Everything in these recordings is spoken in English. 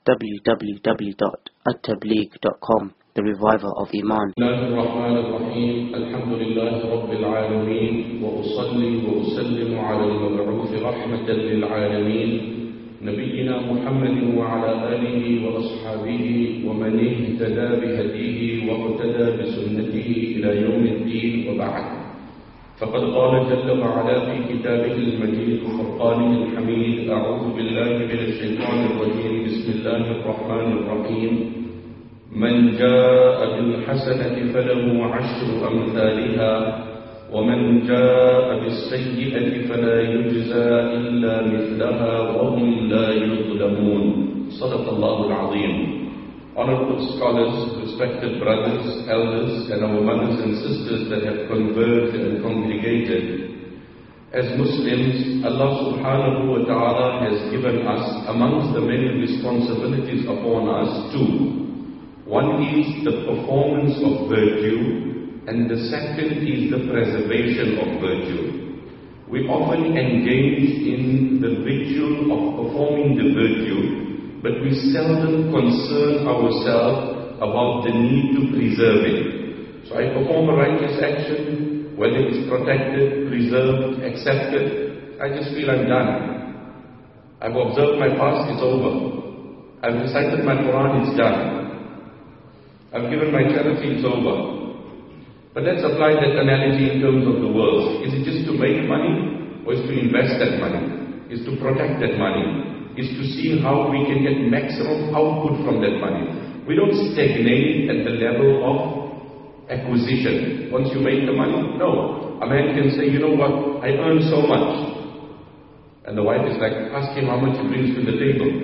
www.attableek.com, the reviver of Iman. Bismillahirrahmanirrahim. Alhamdulillahi Rabbil Alameen. Wa usalli wa usallimu ala al-mab'uth rahmatan lil alameen. Nabiyyina Muhammadin wa ala alihi wa ashabihi wa man ihtada bihadihi wa iqtada bi sunnatihi ila yawmiddin wa ba'd. فقد قال جل وعلا في كتابه المجيد وفرقانه الحميد: أعوذ بالله من الشيطان الرجيم. بسم الله الرحمن الرحيم. من جاء بالحسنة فله عشر أمثالها ومن جاء بالسيئة فلا يجزى إلا مثلها وهم لا يظلمون. صدق الله العظيم. Honorable scholars, respected brothers, elders, and our mothers and sisters that have converged and congregated. As Muslims, Allah subhanahu wa ta'ala has given us, amongst the many responsibilities upon us, two. One is the performance of virtue, and the second is the preservation of virtue. We often engage in the ritual of performing the virtue, but we seldom concern ourselves about the need to preserve it. So I perform a righteous action, whether it's protected, preserved, accepted, I just feel I'm done. I've observed my fast, it's over. I've recited my Quran, it's done. I've given my charity, it's over. But let's apply that analogy in terms of the world. Is it just to make money, or is to invest that money? Is to protect that money? Is to see how we can get maximum output from that money. We don't stagnate at the level of acquisition. Once you make the money, no. A man can say, you know what, I earn so much. And the wife is like, ask him how much he brings to the table.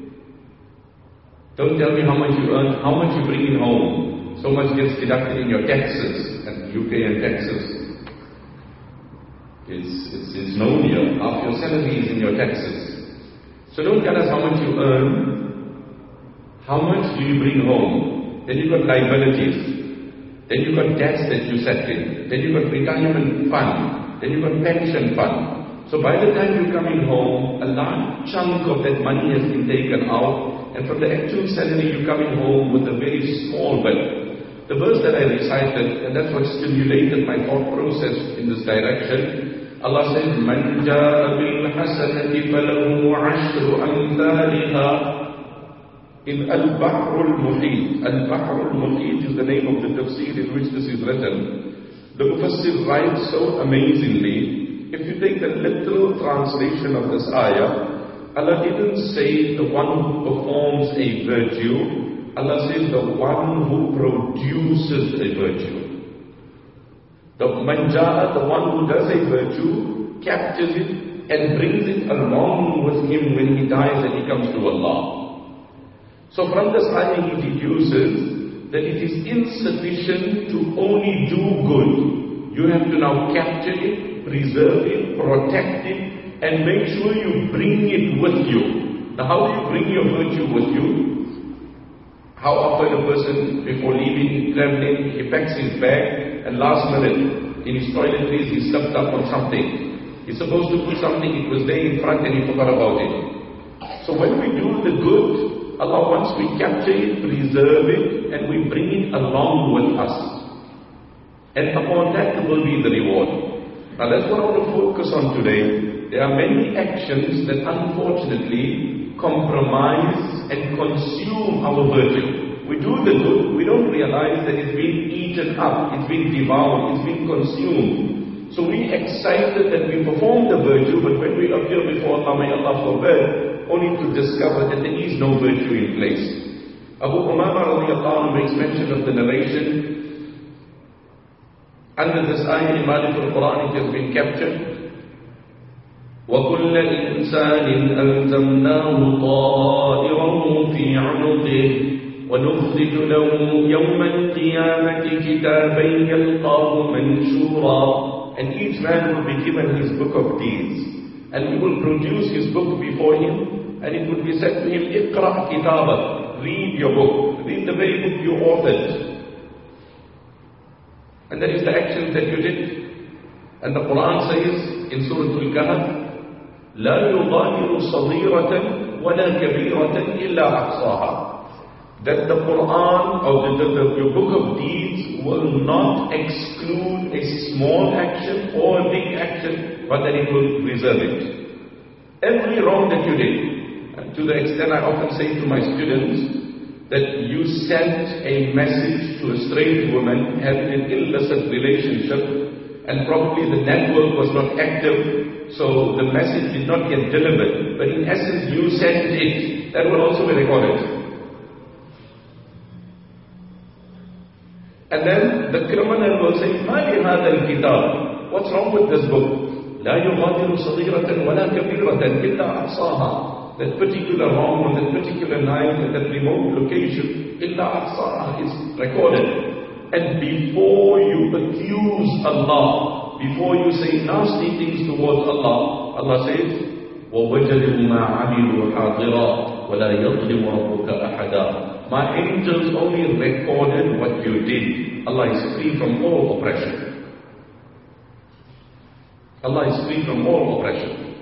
Don't tell me how much you earn, how much you bring in home. So much gets deducted in your taxes. And UK and taxes, it's known here. Half your salary is in your taxes. So don't tell us how much you earn. How much do you bring home? Then you've got liabilities. Then you've got debts that you set in. Then you've got retirement fund. Then you've got pension fund. So by the time you come in home, a large chunk of that money has been taken out. And from the actual salary, you're coming home with a very small bit. The verse that I recited, and that's what stimulated my thought process in this direction. Allah says, "Man jaa bil hasanati falahu ashru amthaliha." In Al-Bahr al-Muhit. Al-Bahr al-Muhit is the name of the tafsir in which this is written. The Mufassir writes so amazingly. If you take the literal translation of this ayah, Allah didn't say the one who performs a virtue. Allah says the one who produces a virtue. The manjaa, the one who does a virtue, captures it and brings it along with him when he dies and he comes to Allah. So from this ayah he deduces that it is insufficient to only do good. You have to now capture it, preserve it, protect it, and make sure you bring it with you. Now how do you bring your virtue with you? How often a person, before leaving, traveling, he packs his bag, and last minute, in his toiletries, he slipped up on something. He's supposed to put something, it was there in front and he forgot about it. So when we do the good, Allah wants we capture it, preserve it, and we bring it along with us. And upon that will be the reward. Now that's what I want to focus on today. There are many actions that unfortunately compromise and consume our virtue. We do the good, we don't realize that it's being eaten up, it's being devoured, it's being consumed. So we excited that we perform the virtue, but when we appear before Allah, may Allah forbid, only to discover that there is no virtue in place. Abu Umama radiallahu anhu makes mention of the narration. Under this ayah in Malik al-Quran it has been captured. وَكُلَّ إِنسَانٍ أَلْزَمْنَاهُ طَائِرَهُ فِي عُنُقِهِ وَنُخْرِجُ لَهُ يَوْمَ الْقِيَامَةِ كِتَابًا يَلْقَاهُ مَنْشُورًا. And each man will be given his book of deeds. And we will produce his book before him. And it will be said to him, اقرأ كتابك. Read your book. Read the very book you authored. And that is the actions that you did. And the Quran says in Surah Al-Kahf, لا يغادر صغيرة وَلَا كَبِيرَةً إِلَّا أَحْصَاهَا. That the Quran or your book of deeds will not exclude a small action or a big action, but that it will reserve it. Every wrong that you did, to the extent I often say to my students, that you sent a message to a strange woman having an illicit relationship, and probably the network was not active, so the message did not get delivered, but in essence you sent it. That will also be recorded. And then the criminal will say, مَا لِهَذَا الْكِتَابِ? What's wrong with this book? لَا يُغَادِرُ صَغِيرَةً وَلَا كَبِيرَةً إِلَّا أَحْصَاهَا. That particular wrong on that particular night at that remote location, إِلَّا أَحْصَاهَا, is recorded. And before you accuse Allah, before you say nasty things towards Allah, Allah says, وَوَجَدُوا مَا عَمِلُوا حَاضِرًا وَلَا يَظْلِمُ رَبُّكَ أَحَدًا. My angels only recorded what you did. Allah is free from all oppression. Allah is free from all oppression.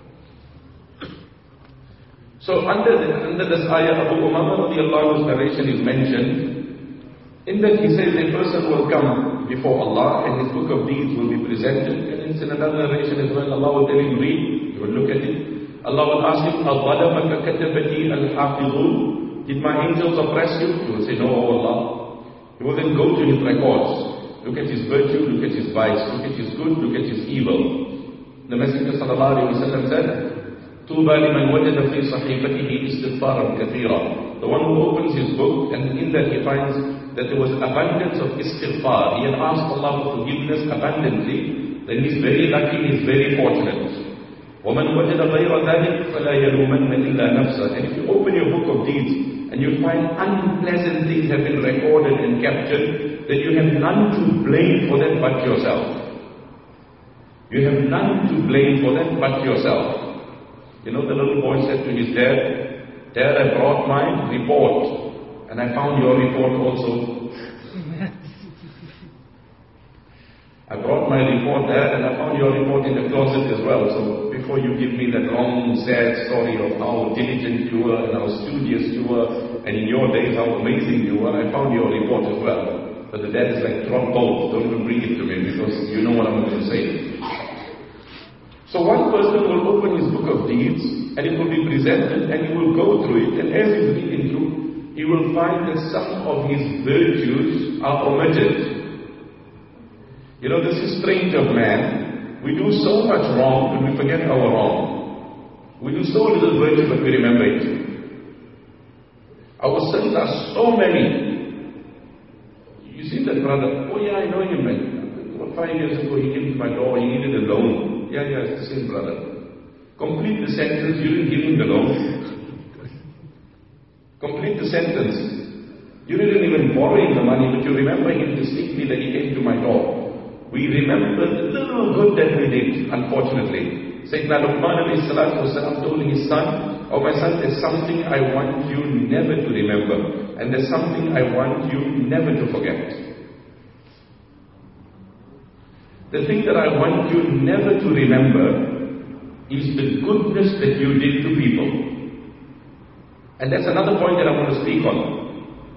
So under this ayah, Abu Umama radiallahu anhu's narration is mentioned, in that he says a person will come before Allah and his book of deeds will be presented, and it's in another narration as well, Allah will tell him, read, he will look at it. Allah will ask him, أَظَلَمَكَ كَتَبَتِي الْحَافِظُونَ? Did my angels oppress you? He will say, no, O Allah. He will then go to his records. Look at his virtue, look at his vice, look at his good, look at his evil. The Messenger sallallahu alayhi wa sallam said, طُوبَى لِمَنْ وَجَدَ فِي صَحِيفَتِهِ إِسْتِغْفَارًا كَثِيرًا. The one who opens his book and in that he finds that there was abundance of istighfar. He had asked Allah for forgiveness abundantly. Then he's very lucky, he's very fortunate. وَمَنْ وَجَدَ غَيْرَ ذَلِكَ فَلَا يَلُومَنَّ إِلَّا نَفْسَهُ. And if you open your book of deeds, and you find unpleasant things have been recorded and captured, then you have none to blame for that but yourself. You have none to blame for that but yourself. You know, the little boy said to his dad, Dad, I brought my report, and I found your report also. I brought my report, Dad, and I found your report in the closet as well. So before you give me that long, sad story of how diligent you were and how studious you were, and in your days how amazing you were, I found your report as well. But the dad is like, drop both, don't even bring it to me, because you know what I'm going to say. So one person will open his book of deeds, and it will be presented, and he will go through it, and as he's reading through, he will find that some of his virtues are omitted. You know, this is strange of man. We do so much wrong, but we forget our wrong. We do so little virtue, but we remember it. Our sins are so many. You see that brother? Oh yeah, I know him, man. About 5 years ago, he came to my door, he needed a loan. Yeah, it's the same brother. Complete the sentence, you didn't give him the loan. Complete the sentence. You didn't even borrow him the money, but you remember him distinctly that he came to my door. We remember the little good that we did, unfortunately. Sayyidina Luqman alayhi salatu wasalam told his son, oh my son, there's something I want you never to remember, and there's something I want you never to forget. The thing that I want you never to remember is the goodness that you did to people. And that's another point that I want to speak on.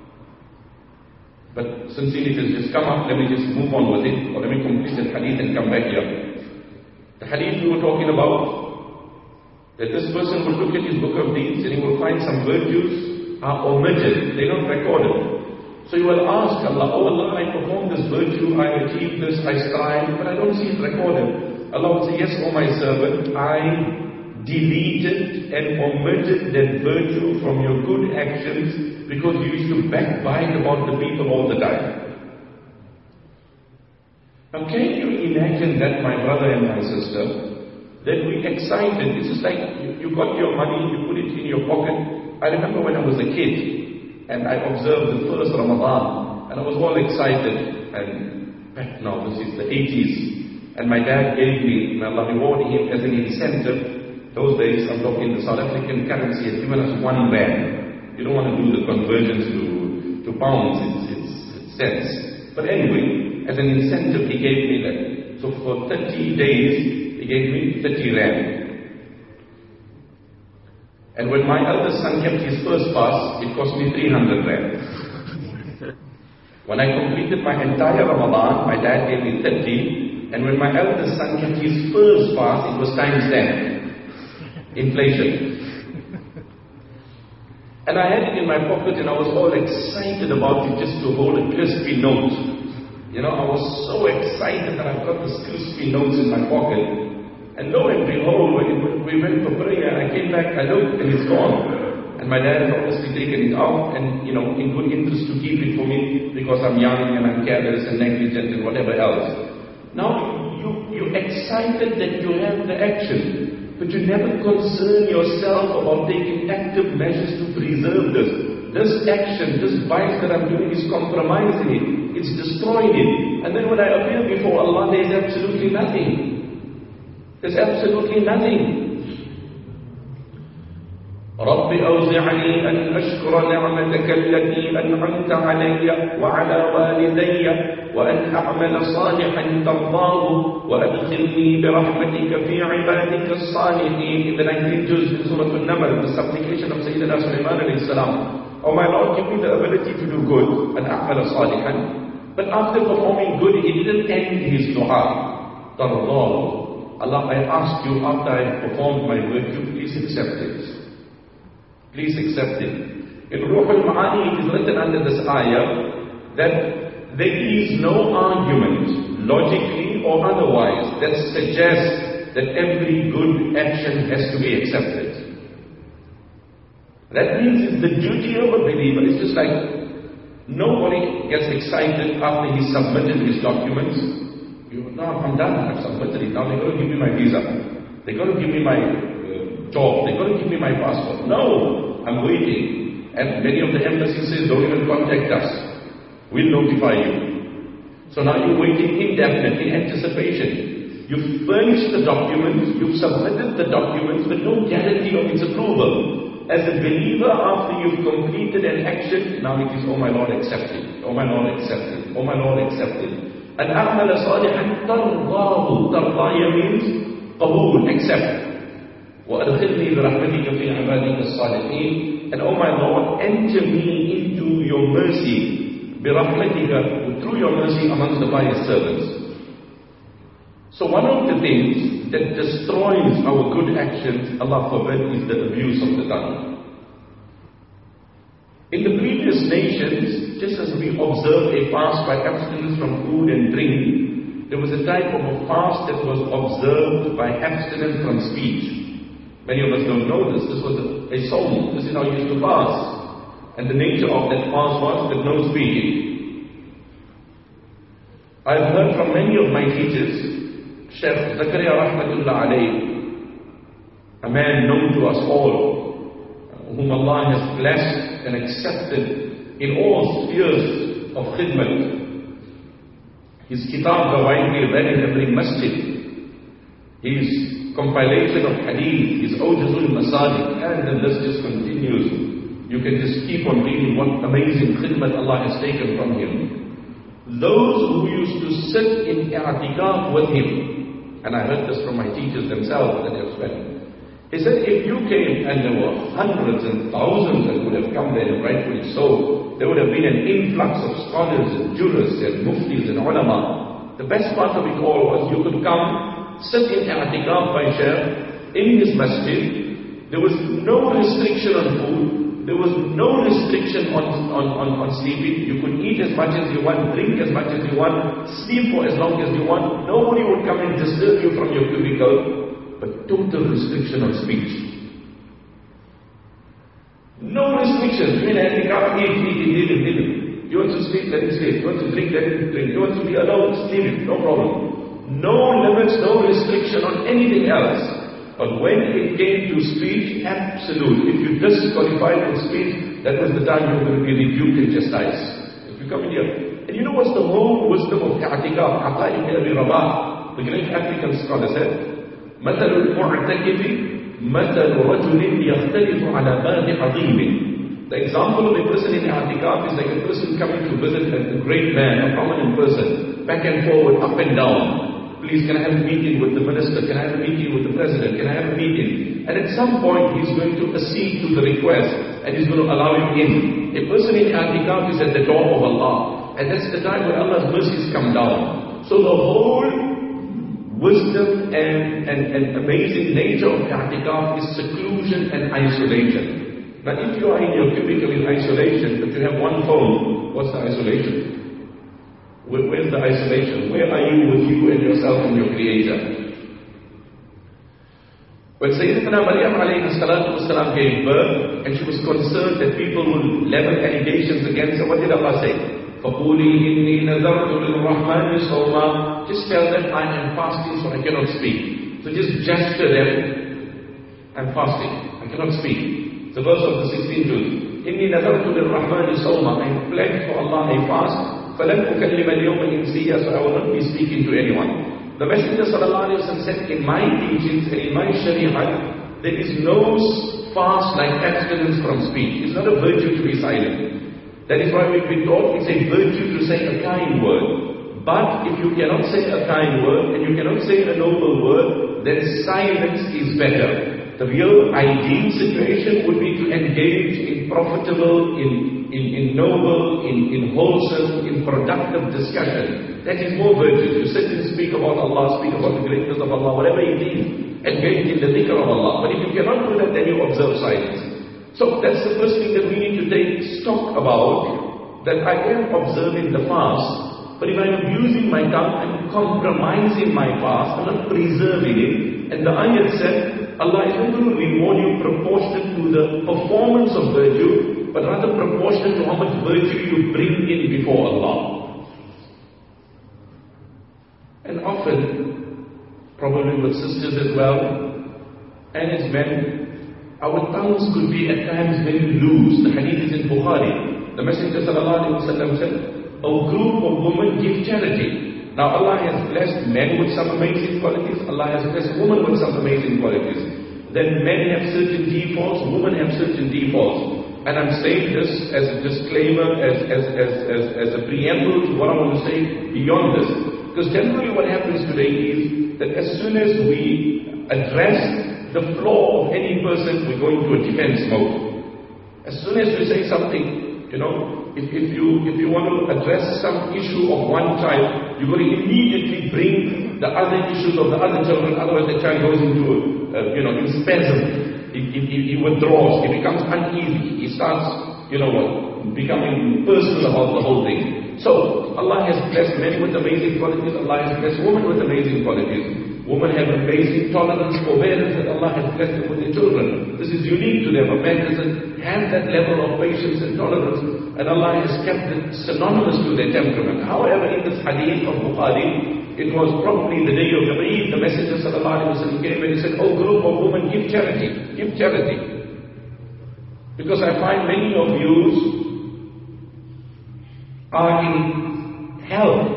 But since it has just come up, let me just move on with it, or let me complete the hadith and come back here. The hadith we were talking about, that this person will look at his book of deeds and he will find some virtues are omitted, they're not recorded. So you will ask Allah, oh Allah, I performed this virtue, I achieved this, I strived, but I don't see it recorded. Allah will say, yes, oh my servant, I deleted and omitted that virtue from your good actions because you used to backbite about the people all the time. Now can you imagine that, my brother and my sister, that we excited, this is like you got your money, you put it in your pocket. I remember when I was a kid and I observed the first Ramadan and I was all excited, and back now this is the 80s, and my dad gave me, may Allah reward him, as an incentive. Those days, I'm talking, the South African currency has given us 1 rand. You don't want to do the conversions to pounds, it's cents. But anyway, as an incentive, he gave me that. So for 30 days, he gave me 30 rand. And when my eldest son kept his first fast, it cost me 300 rand. When I completed my entire Ramadan, my dad gave me 30. And when my eldest son kept his first fast, it was times 10. Inflation. And I had it in my pocket and I was all excited about it just to hold a crispy note. You know, I was so excited that I've got this crispy notes in my pocket. And lo and behold, when we went for prayer, I came back, I looked and it's gone. And my dad had obviously taken it out and, you know, in good interest to keep it for me because I'm young and I'm careless and negligent and whatever else. Now, you're excited that you have the action, but you never concern yourself about taking active measures to preserve this. This action, this vice that I'm doing is compromising it. It's destroying it. And then when I appear before Allah, there's absolutely nothing. There's absolutely nothing. رب أوزعني أن أشكر نعمتك التي أنعمت علي وعلى والدي وأن أعمل صالحا ترضاه وأدخلني برحمتك في عبادك الصالحين. In the 19th juz in Surah An-Naml, the supplication of Sayyidina Sulaiman alayhi salam. Oh my Lord, give me the ability to do good, and أعمل صالحا. But after performing good, he didn't end his dua. ترضاه. Allah, I ask you after I performed my virtue, please accept it. Please accept it. In Ruh al-Ma'ani, it is written under this ayah that there is no argument, logically or otherwise, that suggests that every good action has to be accepted. That means it's the duty of a believer. It's just like nobody gets excited after he submitted his documents. No, I'm done. I've submitted it. Now they're going to give me my visa. They're going to give me my job. They're going to give me my passport. No, I'm waiting. And many of the embassies say, don't even contact us. We'll notify you. So now you're waiting indefinitely, anticipation. You've furnished the documents, you've submitted the documents, but no guarantee of its approval. As a believer, after you've completed an action, now it is, oh my Lord, accept it. Oh my Lord, accept it. Oh my Lord, accept it. And أعمل صالحا ترضاه. ترضاه means قبول, accept. وأدخلني برحمتك في عبادك الصالحين. And oh my Lord, enter me into your mercy, برحمتك, through your mercy amongst the pious servants. So one of the things that destroys our good actions, Allah forbid, is the abuse of the tongue. In the previous nations, just as we observe a fast by abstinence from food and drink, there was a type of a fast that was observed by abstinence from speech. Many of us don't know this. This was a sawm. This is how you used to fast. And the nature of that fast was that no speaking. I've heard from many of my teachers, Sheikh Zakaria Rahmatullah alayhi, a man known to us all, whom Allah has blessed and accepted in all spheres of khidmat. His kitabs are widely read in every masjid. His compilation of hadith, his Awjazul Masajid, and the list just continues. You can just keep on reading what amazing khidmat Allah has taken from him. Those who used to sit in i'tikaf with him, and I heard this from my teachers themselves that have spent. He said, if you came and there were hundreds and thousands that would have come there, and rightfully so, there would have been an influx of scholars and jurists and muftis and ulama. The best part of it all was you could come, sit in i'tikaf by Shaykh in his masjid. There was no restriction on food. There was no restriction on sleeping. You could eat as much as you want, drink as much as you want, sleep for as long as you want. Nobody would come and disturb you from your cubicle. But total restriction on speech. No restrictions. You mean i'tikaf, eat. You want to sleep, let him sleep. You want to drink, let him drink. You want to be alone, sleep, no problem. No limits, no restriction on anything else. But when it came to speech, absolute. If you disqualified with speech, that was the time you were going to be rebuked and chastised. If you come in here. And you know what's the whole wisdom of i'tikaf? Ata ibn Abi Rabah, the great African scholar, said, مثل المعتكف مثل رجل يختلف على باب عظيم. The example of a person in i'tikaf is like a person coming to visit a great man, a prominent person, back and forward, up and down, Please, can I have a meeting with the minister? Can I have a meeting with the president? Can I have a meeting? And at some point, he's going to accede to the request and he's going to allow you in. A person in i'tikaf is at the door of Allah. And that's the time when Allah's mercies come down. So the whole wisdom and amazing nature of i'tikaf is seclusion and isolation. Now, if you are in your cubicle in isolation, but you have one phone, what's the isolation? Where's the isolation? Where are you with you and yourself and your Creator? When Sayyidina Maryam alayhi salatu wasalam gave birth, and she was concerned that people would level allegations against her, what did Allah say? فَقُولِي إِنِّي نَذَرْتُ لِلرَّحْمَنِ صَوْمًا. Just tell them I am fasting, so I cannot speak. So just gesture them, I'm fasting, I cannot speak. The verse of the 16th juz. إِنِّي نَذَرْتُ لِلرَّحْمَنِ صَوْمًا. I have pledged for Allah a fast. فَلَنْ أُكَلِّمَ الْيَوْمَ إِنْسِيًّا. So I will not be speaking to anyone. The Messenger ﷺ said, in my teachings and in my Shariah, there is no fast like abstinence from speech. It's not a virtue to be silent. That is why we've been taught it's a virtue to say a kind word. But if you cannot say a kind word and you cannot say a noble word, then silence is better. The real ideal situation would be to engage in profitable, in noble, in wholesome, in productive discussion. That is more virtuous. You sit and speak about Allah, speak about the greatness of Allah, whatever it is, engage in the dhikr of Allah. But if you cannot do that, then you observe silence. So that's the first thing that we need to take stock about, that I am observing the fast, but if I am abusing my tongue, I am compromising my fast, I am not preserving it. And the ayat said, Allah is not going to reward you proportionate to the performance of virtue, but rather proportionate to how much virtue you bring in before Allah. And often, probably with sisters as well, and as men, our tongues could be at times very loose. The hadith is in Bukhari. The Messenger ﷺ said, a group of women give charity. Now Allah has blessed men with some amazing qualities. Allah has blessed women with some amazing qualities. Then men have certain defaults, women have certain defaults. And I'm saying this as a disclaimer, as a preamble to what I want to say beyond this. Because generally what happens today is that as soon as we address the flaw of any person, we go into a defense mode. As soon as we say something, if you want to address some issue of one child, you're going to immediately bring the other issues of the other children, otherwise the child goes into in spasm. He withdraws, he becomes uneasy, he starts, becoming personal about the whole thing. So, Allah has blessed men with amazing qualities, Allah has blessed women with amazing qualities. Women have amazing tolerance, forbearance, and Allah has blessed them with their children. This is unique to them. A man doesn't have that level of patience and tolerance, and Allah has kept it synonymous to their temperament. However, in this hadith of Bukhari, it was probably the day of the Eid, the Messenger ﷺ came and he said, oh group of women, give charity, give charity. Because I find many of you are in hell.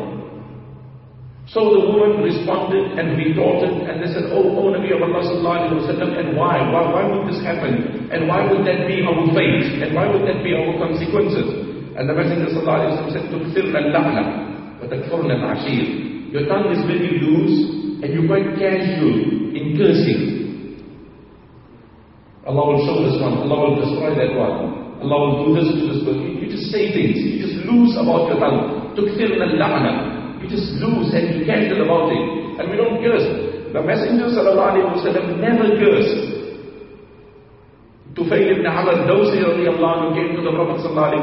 So the woman responded and retorted and they said, oh Nabi of Allah ﷺ, and why? Why would this happen? And why would that be our fate? And why would that be our consequences? And the Messenger ﷺ said, تُكْثِرْنَ اللَّعْنَ وَتَكْفُرْنَ الْعَشِيرِ. Your tongue is very loose and you're quite casual in cursing. Allah will show this one, Allah will destroy that one, Allah will do this to this person. You just say things, you just loose about your tongue. تُكْثِرْنَ اللَّعْنَ. You just loose and be casual about it. And we don't curse. The Messenger ﷺ never cursed. Tufayl ibn Amr Dawsi radiallahu anhu came to the Prophet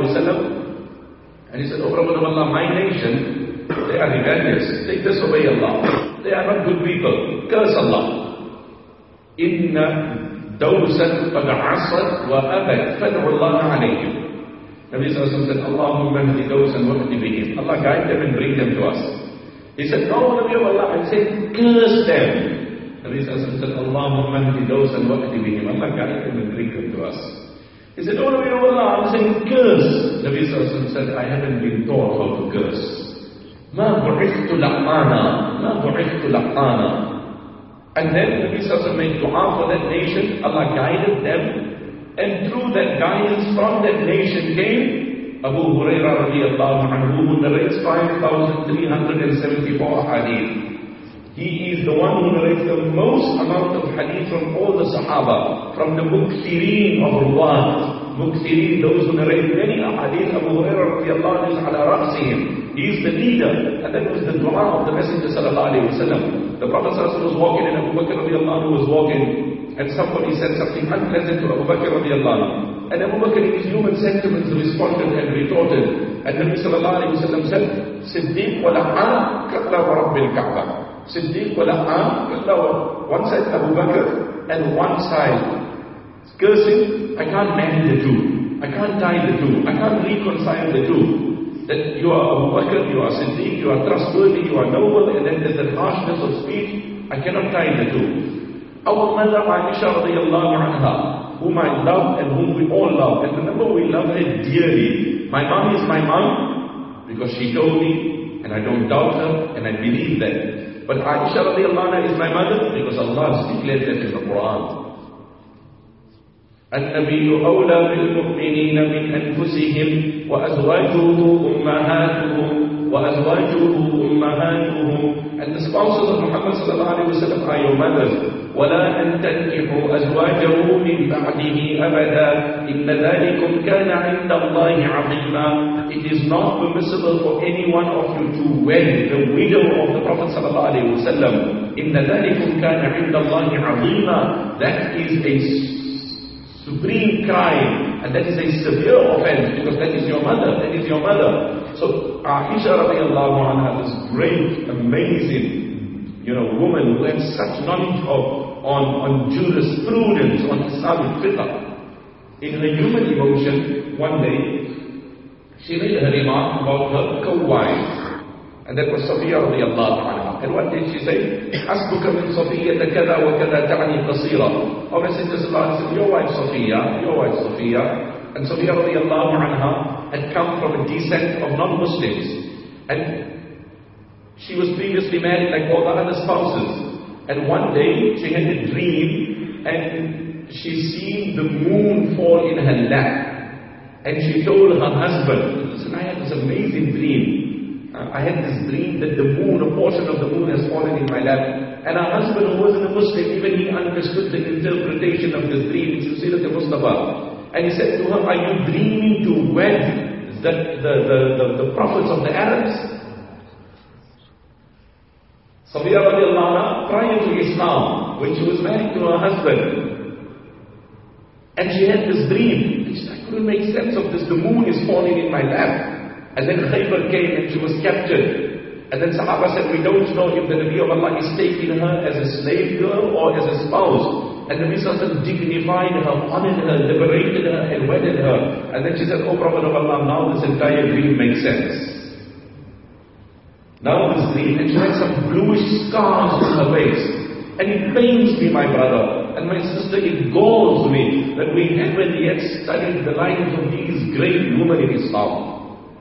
ﷺ and he said, oh Prophet of Allah, my nation, they are rebellious, they disobey Allah, they are not good people, curse Allah. Inna dawsan qad asad wa abad fad'u Allah alayhim. Nabi Sallallahu said, Allahumma hdi dawsan wa hdi bihim. Allah guide them and bring them to us. He said, no Nabi of Allah, I'm saying curse them. Nabi Sallallahu said, Allahumma hdi dawsan wa hdi bihim. Allah guide them and bring them to us. He said, oh Nabi of Allah, I'm saying curse. Nabi Sallallahu said, I haven't been taught how to curse. مَا بُعِثْتُ لَعْمَانًا مَا بُعِثْتُ لَعْمَانًا. And then Nabi Sallallahu made dua for that nation. Allah guided them. And through that guidance from that nation came Abu Hurairah radiallahu anhu, who narrates 5,374 hadith. He is the one who narrates the most amount of hadith from all the Sahaba, from the Mukthirin of Ruwat. Mukthirin, those who narrate many hadith. Abu Hurairah radiallahu anhu is ala ra'sihim. He is the leader. And that was the dua of the Messenger sallallahu alayhi wa sallam. The Prophet sallallahu alayhi wa sallam was walking and Abu Bakr radiallahu anhu was walking. And somebody said something unpleasant to Abu Bakr radiallahu anhu. And Abu Bakr in his human sentiments responded and retorted. And Nabi sallallahu alayhi wa sallam said, Siddiq wa la'an kalla wa rabbil Ka'bah. Siddiq wa la'an kalla wa. One side Abu Bakr and one side cursing. I can't marry the two. I can't tie the two. I can't reconcile the two. That you are Abu Bakr, you are Siddiq, you are trustworthy, you are noble, and then there's that harshness of speech. I cannot tie the two. Our mother Aisha radiallahu anha, whom I love and whom we all love, and remember we love her dearly. My mom is my mom because she told me, and I don't doubt her, and I believe that. But Aisha radiallahu anha is my mother because Allah has declared that in the Quran. النبي أولى بالمؤمنين من أنفسهم وأزواجه أمهاتهم. And the spouses of Muhammad sallallahu alayhi wa sallam are your mothers. ولا أن تنكحوا أزواجه من بعده أبدا إن ذلكم كان عند الله عظيما. It is not permissible for any one of you to wed the widow of the Prophet sallallahu alayhi wa sallam. إن ذلكم كان عند الله عظيما. That is a supreme crime, and that is a severe offense, because that is your mother, So Aisha radiallahu anha, this great, amazing, woman who had such knowledge on jurisprudence, on Islamic fiqh. In her human emotion, one day, she made a remark about her co-wife, and that was Safiya radiallahu anha. And what did she say? حَسْبُكَ مِنْ صَفِيَّةَ كَذَا وَكَذَا تَعْنِي قَصِيرًا. O Messenger sallallahu alayhi wa sallam, your wife Safiya. And Safiya radiallahu anha had come from a descent of non-Muslims. And she was previously married like all the other spouses. And one day she had a dream and she seen the moon fall in her lap. And she told her husband, listen, I had this amazing dream. I had this dream that the moon, a portion of the moon has fallen in my lap. And her husband, who wasn't a Muslim, even he understood the interpretation of the dream, which you see that the Mustafa. And he said to her, are you dreaming to wed the prophets of the Arabs? Safiya radiallahu anha, prior to Islam, when she was married to her husband, and she had this dream, and she said, I couldn't make sense of this, the moon is falling in my lap. And then Khaybar came and she was captured. And then Sahaba said, we don't know if the Nabi of Allah is taking her as a slave girl or as a spouse. And Nabi Sallallahu dignified her, honored her, liberated her and wedded her. And then she said, oh Prophet of Allah, now this entire dream makes sense. Now this dream, and she had some bluish scars on her face. And it pains me, my brother, and my sister, it galls me that we haven't yet studied the lives of these great women in Islam.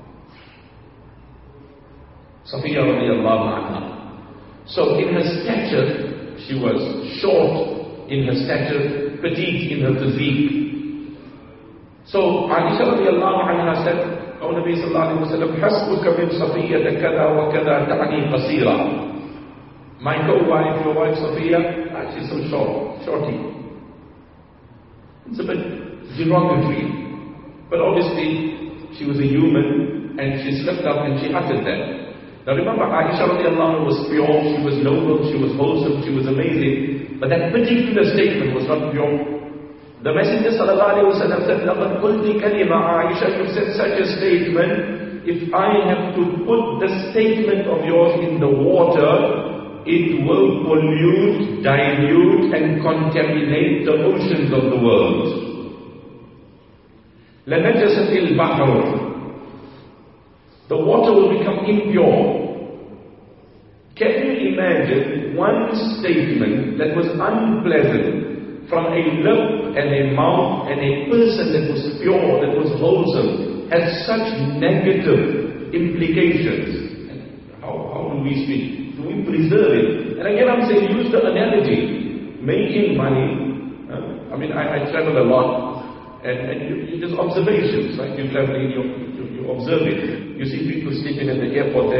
Safiya radiallahu anha. So in her stature, she was short in her stature, petite in her physique. So Aisha radiallahu anha said, O Nabi sallallahu alayhi wa sallam, حَسْبُكَ مِنْ صَفِيَّةَ كَذَا وَكَذَا تَعْنِي قَصِيرًا. My co-wife, your wife Safiya, she's so shorty. It's a bit derogatory. But obviously, she was a human, and she slipped up and she uttered that. Now remember, Aisha radiallahu anha was pure, she was noble, she was wholesome, she was amazing. But that particular statement was not pure. The Messenger sallallahu alayhi wa sallam said, لَقَدْ قُلْتِ كَلِمَ Aisha, you said such a statement, if I have to put the statement of yours in the water, it will pollute, dilute and contaminate the oceans of the world. لَنَجَسَتِ الْبَحْرُ. The water will become impure. Can you imagine one statement that was unpleasant from a lip and a mouth and a person that was pure, that was wholesome, has such negative implications? And how do we speak? Do we preserve it? And again I'm saying, use the analogy. Making money, I travel a lot, and you just observations, right? You travel, you observe it. You see people sleeping at the airport there.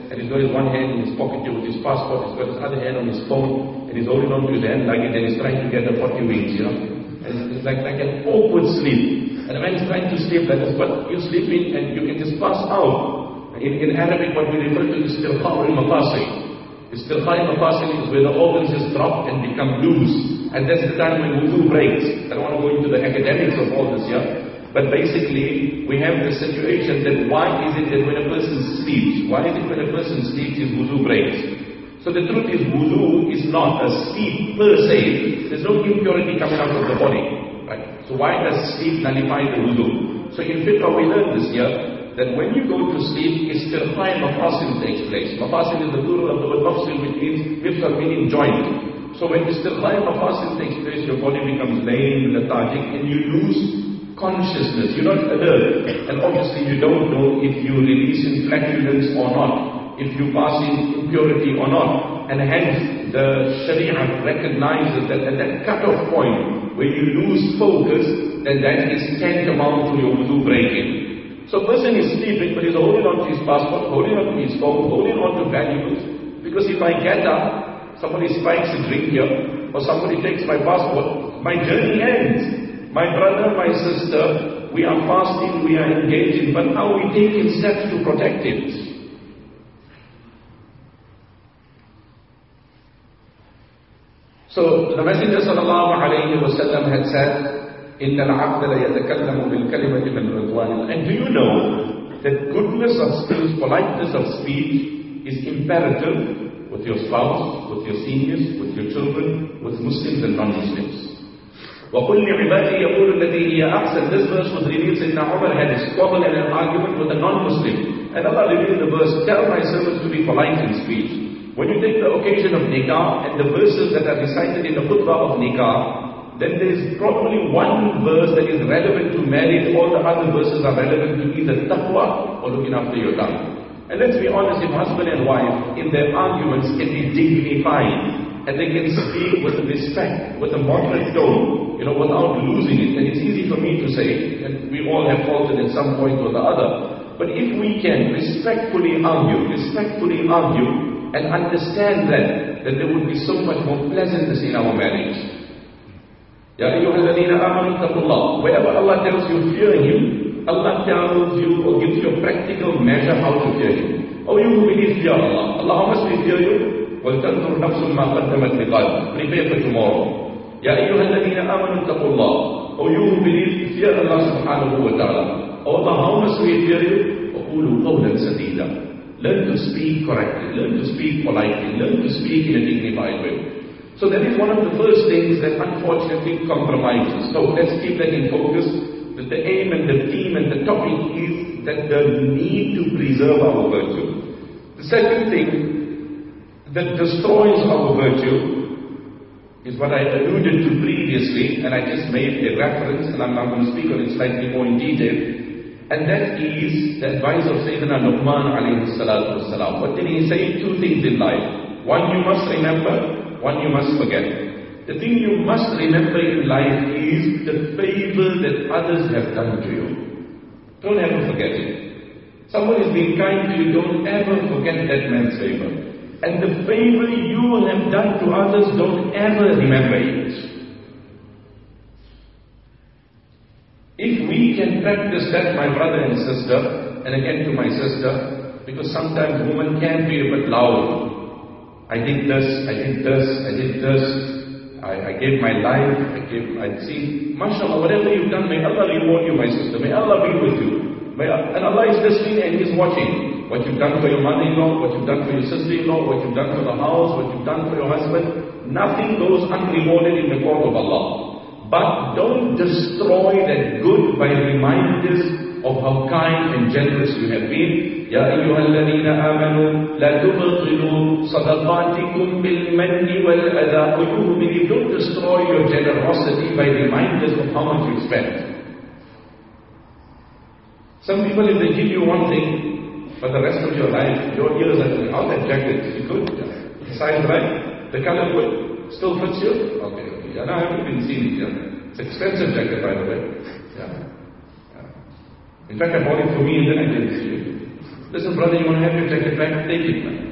and he's got his one hand in his pocket with his passport, he's got his other hand on his phone, and he's holding on to his hand luggage, and he's trying to get the 40 wings, And it's like an awkward sleep. And a man is trying to sleep like this, but you're sleeping and you can just pass out. In Arabic, what we refer to is istirkha al-mafasil. Istirkha al-mafasil is where the organs just drop and become loose. And that's the time when wudu breaks. I don't want to go into the academics of all this, But basically, we have the situation that why is it that when a person sleeps, why is it when a person sleeps his wudu breaks? So the truth is, wudu is not a sleep per se. There's no impurity coming out of the body. Right? So why does sleep nullify the wudu? So in fiqh we learn this here, that when you go to sleep, istirkha mafasil takes place. Mafasil is the plural of the word mafsil, which means mifsal, meaning joint. So when istirkha mafasil takes place, your body becomes lame, lethargic, and you lose consciousness. You're not alert. And obviously you don't know if you release in flatulence or not, if you pass in impurity or not. And hence the Sharia recognizes that at that cut-off point where you lose focus, then that is tantamount to your wudu breaking. So a person is sleeping, but he's holding on to his passport, holding on to his phone, holding on to valuables. Because if I get up, somebody spikes a drink here, or somebody takes my passport, my journey ends. My brother, my sister, we are fasting, we are engaging, but are we taking steps to protect it? So the Messenger sallallahu alayhi wa sallam had said, إِنَّ الْعَبْدَ لَيَتَكَلَّمُ بِالْكَلِمَةِ مِنْ رِضْوَانِ. And do you know that goodness of speech, politeness of speech is imperative with your spouse, with your seniors, with your children, with Muslims and non-Muslims? وَقُلْ لِعِبَادِي يَقُولُ الَّذِي هِيَ أَحْسَنُ. This verse was revealed. Sayyidina Umar had a squabble and an argument with a non-Muslim. And Allah revealed the verse, tell my servants to be polite in speech. When you take the occasion of nikah and the verses that are recited in the khutbah of nikah, then there is probably one verse that is relevant to marriage. All the other verses are relevant to either taqwa or looking after your tongue. And let's be honest, if husband and wife in their arguments can be dignified and they can speak with respect, with a moderate tone, without losing it, then it's easy for me to say, and we all have faltered at some point or the other. But if we can respectfully argue, and understand that there would be so much more pleasantness in our marriage. Ya ayyuhalladhina amanu taqullah. Wherever Allah tells you fear Him, Allah tells you or gives you a practical measure how to fear Him. Oh, you who believe, fear Allah. Allah, how much we fear you? وَلْتَنْظُرْ نَفْسٌ مَا قَدَّمَتْ لِغَدٍ. Prepare for tomorrow. Ya ayyuhalladhina amanu taqullah. Oh, you who believe, fear Allah subhanahu wa ta'ala. Oh Allah, how much we fear you? وَقُولُوا قَوْلًا سَدِيدًا. Learn to speak correctly, learn to speak politely, learn to speak in a dignified way. So that is one of the first things that unfortunately compromises. So let's keep that in focus. That the aim and the theme and the topic is that the need to preserve our virtue. The second thing that destroys our virtue is what I alluded to previously, and I just made a reference, and I'm now going to speak on it slightly more in detail. And that is the advice of Sayyidina Luqman alayhi salatu wasalam. What did he say? Two things in life. One you must remember, one you must forget. The thing you must remember in life is the favor that others have done to you. Don't ever forget it. Someone is being kind to you, don't ever forget that man's favor. And the favor you have done to others, don't ever remember it. If we can practice that, my brother and sister, and again to my sister, because sometimes women can be a bit loud. I did this, I gave my life, I'd seen, mashallah, whatever you've done, may Allah reward you, my sister, may Allah be with you. And Allah is listening and He's watching. What you've done for your mother-in-law, what you've done for your sister-in-law, what you've done for the house, what you've done for your husband, nothing goes unrewarded in the court of Allah. But don't destroy that good by reminders of how kind and generous you have been. Ya ayyuhalladhina amanu la tubtilu sadaqatikum bil manni wal adha. Don't destroy your generosity by reminders of how much you spent. Some people, if they give you one thing for the rest of your life, your ears are going, oh, that jacket, is good? The size right? The color good? Still fits you? Okay. Yeah, no, I haven't been seeing it. Yeah. It's an expensive jacket, by the way. Yeah. In fact, I bought it for me and then I gave it to you. Listen, brother, you want to have your jacket back? Take it, man.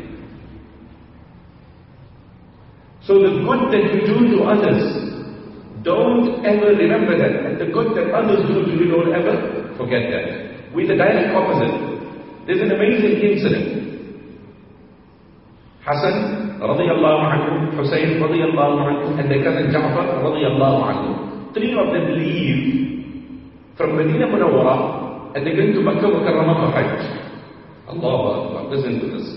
So the good that you do to others, don't ever remember that. And the good that others do to you, don't ever forget that. We're the direct opposite. There's an amazing incident. Hassan radiallahu anhu, Hussein radiallahu anhu, and their cousin Ja'far radiallahu anhu. Three of them leave from Medina Munawwara and they're going to Makkah Mukarramah for Hajj. Allahu Akbar, listen to this.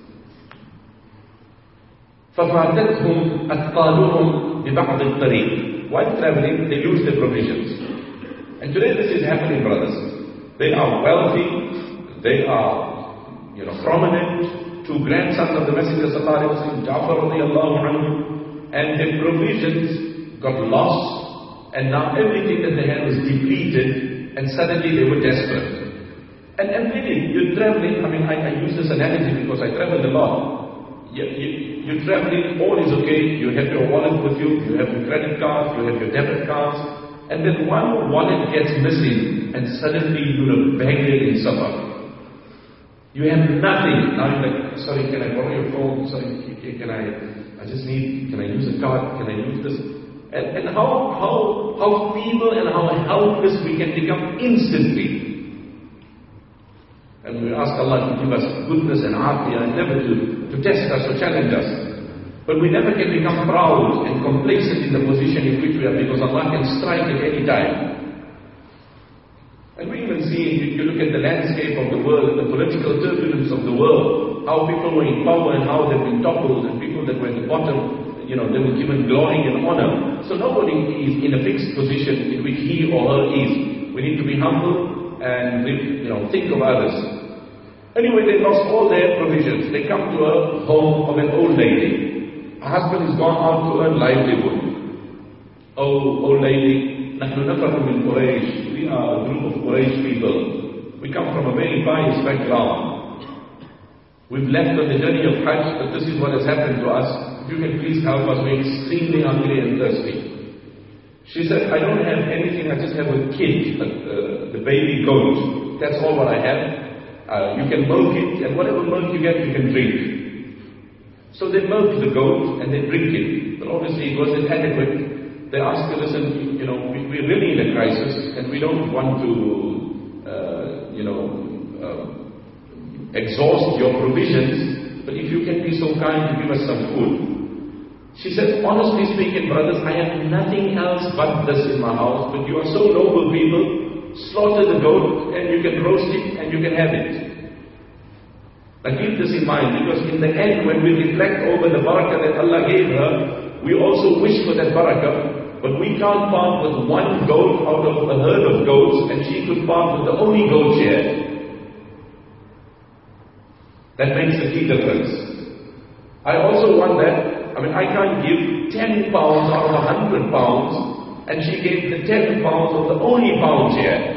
فَفَاتَتْهُمْ أَثْقَالُهُمْ بِبَعْضِ الطَّرِيقِ. While traveling, they lose their provisions. And today this is happening, brothers. They are wealthy, they are, prominent. Two grandsons of the Messenger sallallahu alaihi wasallam, Ja'far radiallahu anhu, and their provisions got lost, and now everything that they had was depleted, and suddenly they were desperate. And really, you're traveling, I use this analogy because I travel a lot. You're traveling, all is okay, you have your wallet with you, you have your credit cards, you have your debit cards, and then one wallet gets missing, and suddenly you're a beggar in Sabah. You have nothing. Now you're like, sorry, can I borrow your phone? Sorry, can I use a card? Can I use this? And how feeble and how helpless we can become instantly. And we ask Allah to give us goodness and afiyah and never to test us or challenge us. But we never can become proud and complacent in the position in which we are, because Allah can strike at any time. And we even see, if you look at the landscape of the world, the political turbulence of the world, how people were in power and how they've been toppled, and people that were at the bottom, they were given glory and honor. So nobody is in a fixed position in which he or her is. We need to be humble and think of others. Anyway, they lost all their provisions. They come to a home of an old lady. Her husband has gone out to earn livelihood. Oh, old lady, نحن نفر من قريش. We are a group of Quraysh people. We come from a very pious background. We've left on the journey of Hajj, but this is what has happened to us. If you can please help us, we're extremely hungry and thirsty. She said, I don't have anything, I just have a kid, the baby goat. That's all what I have. You can milk it, and whatever milk you get, you can drink. So they milk the goat and they drink it. But obviously it wasn't adequate. They asked her, listen, we're really in a crisis and we don't want to, exhaust your provisions, but if you can be so kind to give us some food. She said, honestly speaking, brothers, I have nothing else but this in my house, but you are so noble people. Slaughter the goat and you can roast it and you can have it. Now keep this in mind, because in the end when we reflect over the barakah that Allah gave her, we also wish for that barakah, but we can't part with one goat out of a herd of goats, and she could part with the only goat she had. That makes a key difference. I also want that, I can't give 10 pounds out of 100 pounds, and she gave the 10 pounds of the only pound she had.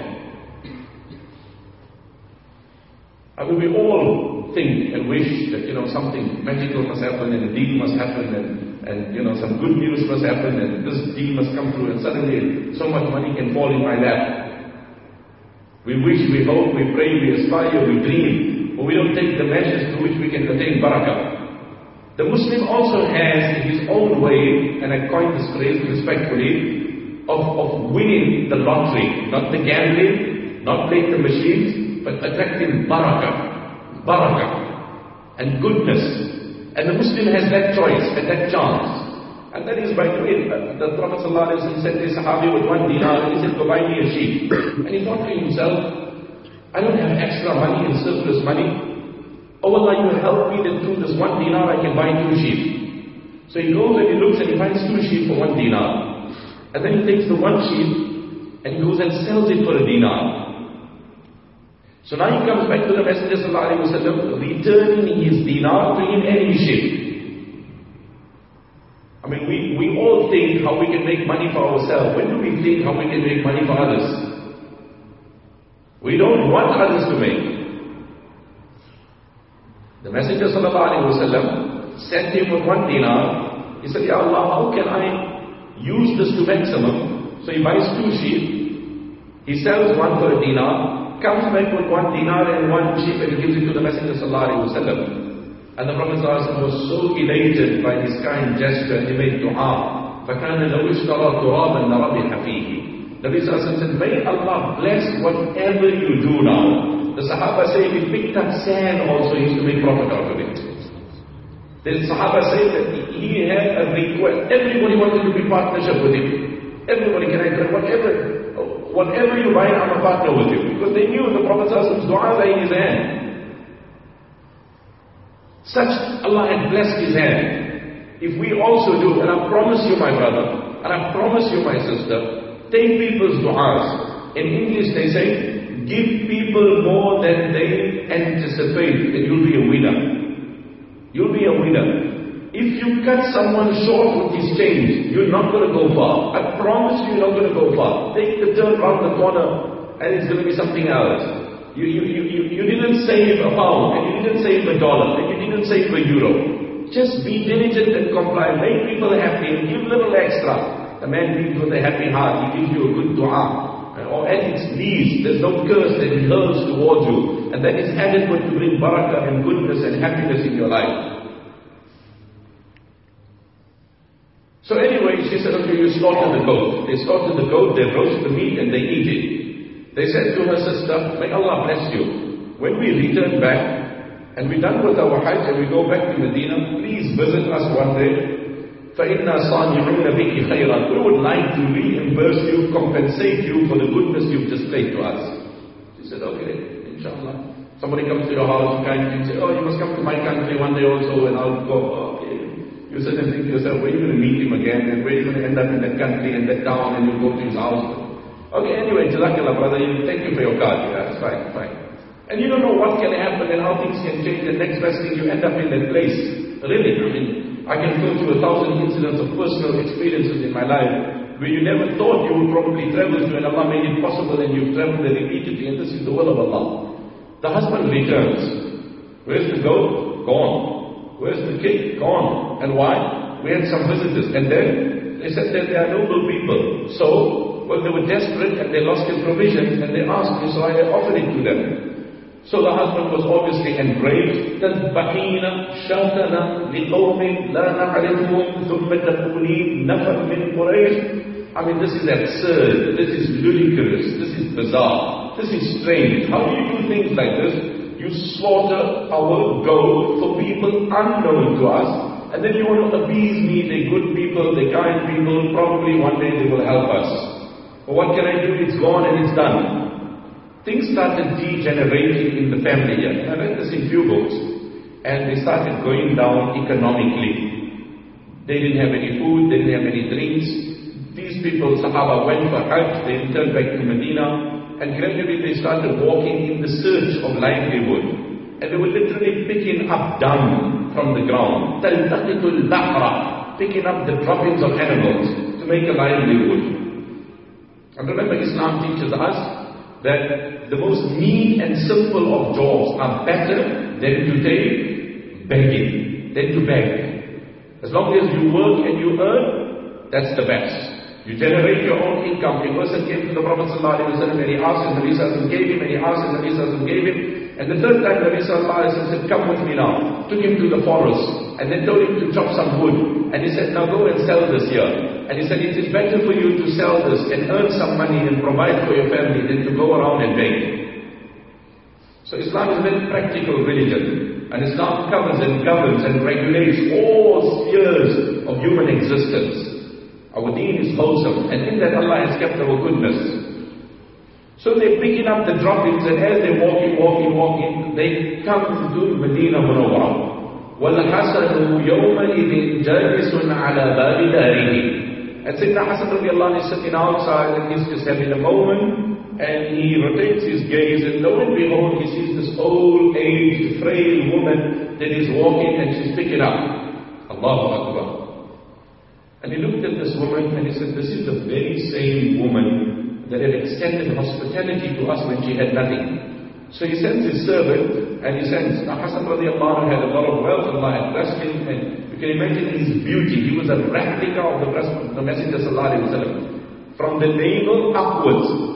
We all think and wish that, something magical must happen, and a deed must happen, and some good news must happen, and this deed must come through, and suddenly so much money can fall in my lap. We wish, we hope, we pray, we aspire, we dream, but we don't take the measures through which we can attain barakah. The Muslim also has, in his own way, and I coin this phrase respectfully, of winning the lottery, not the gambling, not playing the machines, but attracting barakah, and goodness. And the Muslim has that choice and that chance. And that is, by the way, the Prophet ﷺ said to a Sahabi with 1 dinar, he said, go buy me a sheep. And he thought to himself, I don't have extra money and surplus money. Oh Allah, you help me that through this 1 dinar I can buy 2 sheep. So he goes and he looks and he finds 2 sheep for 1 dinar. And then he takes the 1 sheep and he goes and sells it for a dinar. So now he comes back to the Messenger ﷺ, returning his dinar to him and his sheep. We all think how we can make money for ourselves. When do we think how we can make money for others? We don't want others to make. The Messenger ﷺ sent him with 1 dinar. He said, Ya Allah, how can I use this to maximum? So he buys 2 sheep, he sells 1 for a dinar, comes back with 1 dinar and 1 sheep and he gives it to the Messenger sallallahu alaihi wasallam. And the Prophet sallallahu alaihi wasallam was so elated by his kind gesture and he made dua. فَكَانَ لَوْ اشْتَرَى تُرَابًا لَرَبِحَ فِيهِ. Nabi sallallahu alaihi wasallam said, may Allah bless whatever you do now. The Sahaba say if he picked up sand also he used to make profit out of it. The Sahaba say that he had a request. Everybody wanted to be partnership with him. Everybody can enter whatever you buy, I'm a partner with you. Because they knew the Prophet ﷺ's dua lay in his hand. Such Allah had blessed his hand. If we also do, and I promise you my brother, and I promise you my sister, take people's du'as. In English they say, give people more than they anticipate and you'll be a winner. You'll be a winner. If you cut someone short with his change, you're not going to go far. I promise you're not going to go far. Take the turn around the corner and it's going to be something else. You didn't save a pound and you didn't save $1 and you didn't save €1. Just be diligent and comply. Make people happy and give a little extra. The man leaves with a happy heart. He gives you a good dua. Or at its least, there's no curse that he hurls towards you. And that is adequate to bring barakah and goodness and happiness in your life. So anyway, she said, okay, you slaughter the goat. They slaughter the goat, they roast the meat and they eat it. They said to her sister, may Allah bless you. When we return back and we're done with our hajj and we go back to Medina, please visit us one day. فَإِنَّا صَانِعُونَ بِكِ خَيْرًا. We would like to reimburse you, compensate you for the goodness you've displayed to us. She said, okay, inshallah. Somebody comes to your house, you say, oh, you must come to my country one day also and I'll go. Okay. You sit and think to yourself, where are you going to meet him again and where are you going to end up in that country and that town and you'll go to his house. Okay, anyway, Jazakallah brother, thank you for your card. Yeah, it's fine, fine. And you don't know what can happen and how things can change. The next best thing you end up in that place. Really, I mean, I can go through 1,000 incidents of personal experiences in my life where you never thought you would probably travel to and Allah made it possible and you've traveled there repeatedly and this is the will of Allah. The husband returns. Where's the goat? Gone. Where's the kid? Gone. And why? We had some visitors. And then they said that they are noble people. So, well, they were desperate and they lost their provisions and they asked me, so I offered it to them. So the husband was obviously enraged. تَذْبَحِينَ شَاتَنَا لِقَوْمٍ لَا نَعْرِفُهُمْ ثُمَّ تَقُولِينَ نَفَرْ مِنْ قُرَيْشٍ. I mean, this is absurd. This is ludicrous. This is bizarre. This is strange. How do you do things like this? You slaughter our goat for people unknown to us, and then you want to appease me. They're good people, they're kind people. Probably one day they will help us. But what can I do? It's gone and it's done. Things started degenerating in the family. I read this in few books. And they started going down economically. They didn't have any food, they didn't have any drinks. These people, Sahaba, went for Hajj, they returned back to Medina. And gradually they started walking in the search of livelihood. And they were literally picking up dung from the ground. تَلْتَقِطُ الْبَحْرَ. Picking up the droppings of animals to make a livelihood. And remember, Islam teaches us that the most mean and simple of jobs are better than to take begging, than to beg. As long as you work and you earn, that's the best. You generate your own income. A person came to the Prophet ﷺ and he asked and Nabi ﷺ gave him and he asked and Nabi ﷺ gave him. And the third time Nabi ﷺ said, come with me now. Took him to the forest and then told him to chop some wood. And he said, now go and sell this here. And he said, it is better for you to sell this and earn some money and provide for your family than to go around and beg. So Islam is a very practical religion. And Islam covers and governs and regulates all spheres of human existence. Our deen is wholesome, and in that Allah has kept our goodness. So they're picking up the droppings, and as they're walking, they come to Medina Munawwarah. وَالْحَسَنُ يَوْمَئِذٍ جَالِسٌ عَلَى بَابِ دَارِهِ. And Sayyidina Hasan radiallahu anhu is sitting outside, and he's just having a moment, and he rotates his gaze, and lo and behold, he sees this old-aged, frail woman that is walking, and she's picking up. Allahu Akbar. And he looked at this woman and he said, this is the very same woman that had extended hospitality to us when she had nothing. So he sends his servant and he sends, now Hasan radiallahu anhu had a lot of wealth, Allah had blessed him, and you can imagine his beauty. He was a replica of the Messenger sallallahu alaihi wasallam. From the navel upwards,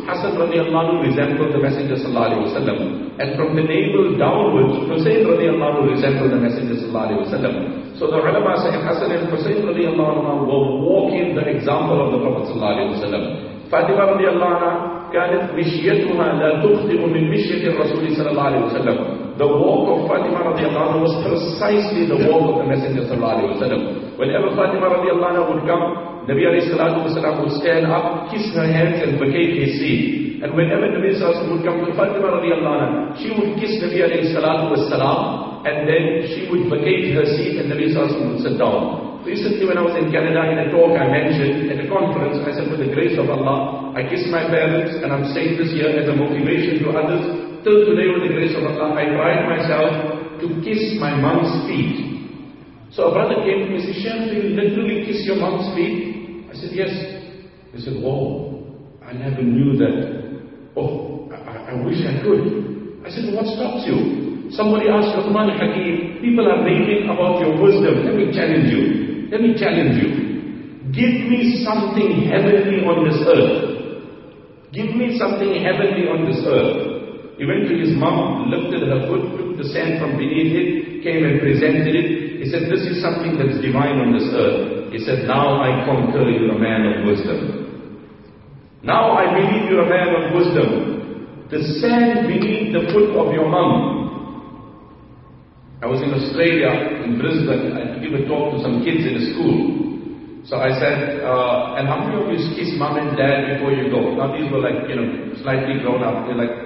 Hassan radiallahu anhu resembled the Messenger sallallahu alaihi wasallam. And from the navel downwards, Hussein radiallahu anhu resembled the Messenger sallallahu alaihi wasallam. So the ulama say Hassan and Hussein radiallahu anhu were walking the example of the Prophet sallallahu alaihi wasallam. Fatima radiallahu anha كانت مشيتها لا تخطئ من مشية الرسول صلى الله عليه وسلم. The walk of Fatima radiallahu anha was precisely the walk of the Messenger sallallahu alaihi wasallam. Whenever Fatima radiallahu anha would come, Nabi alayhi salatu wasalam would stand up, kiss her hands and vacate his seat. And whenever Nabi sallallahu would come to Fatima radiallahu anha, she would kiss Nabi alayhi salatu wasalam, and then she would vacate her seat and Nabi sallallahu would sit down. Recently when I was in Canada in a talk I mentioned, at a conference, I said with the grace of Allah, I kiss my parents, and I'm saying this here as a motivation to others. Till today with the grace of Allah, I pride myself to kiss my mom's feet. So a brother came to me and said, Shaykh, do you literally kiss your mom's feet? I said, yes. He said, whoa, I never knew that. Oh, I wish I could. I said, what stops you? Somebody asked Luqman Hakim, people are raving about your wisdom. Let me challenge you. Let me challenge you. Give me something heavenly on this earth. Give me something heavenly on this earth. He went to his mom, lifted her foot, took the sand from beneath it, came and presented it. He said, this is something that's divine on this earth. He said, now I concur you're a man of wisdom. Now I believe you're a man of wisdom. The sand beneath the foot of your mom. I was in Australia, in Brisbane. I had to give a talk to some kids in a school. So I said, and how many of you kiss mom and dad before you go? Now these were like, slightly grown up. They're like,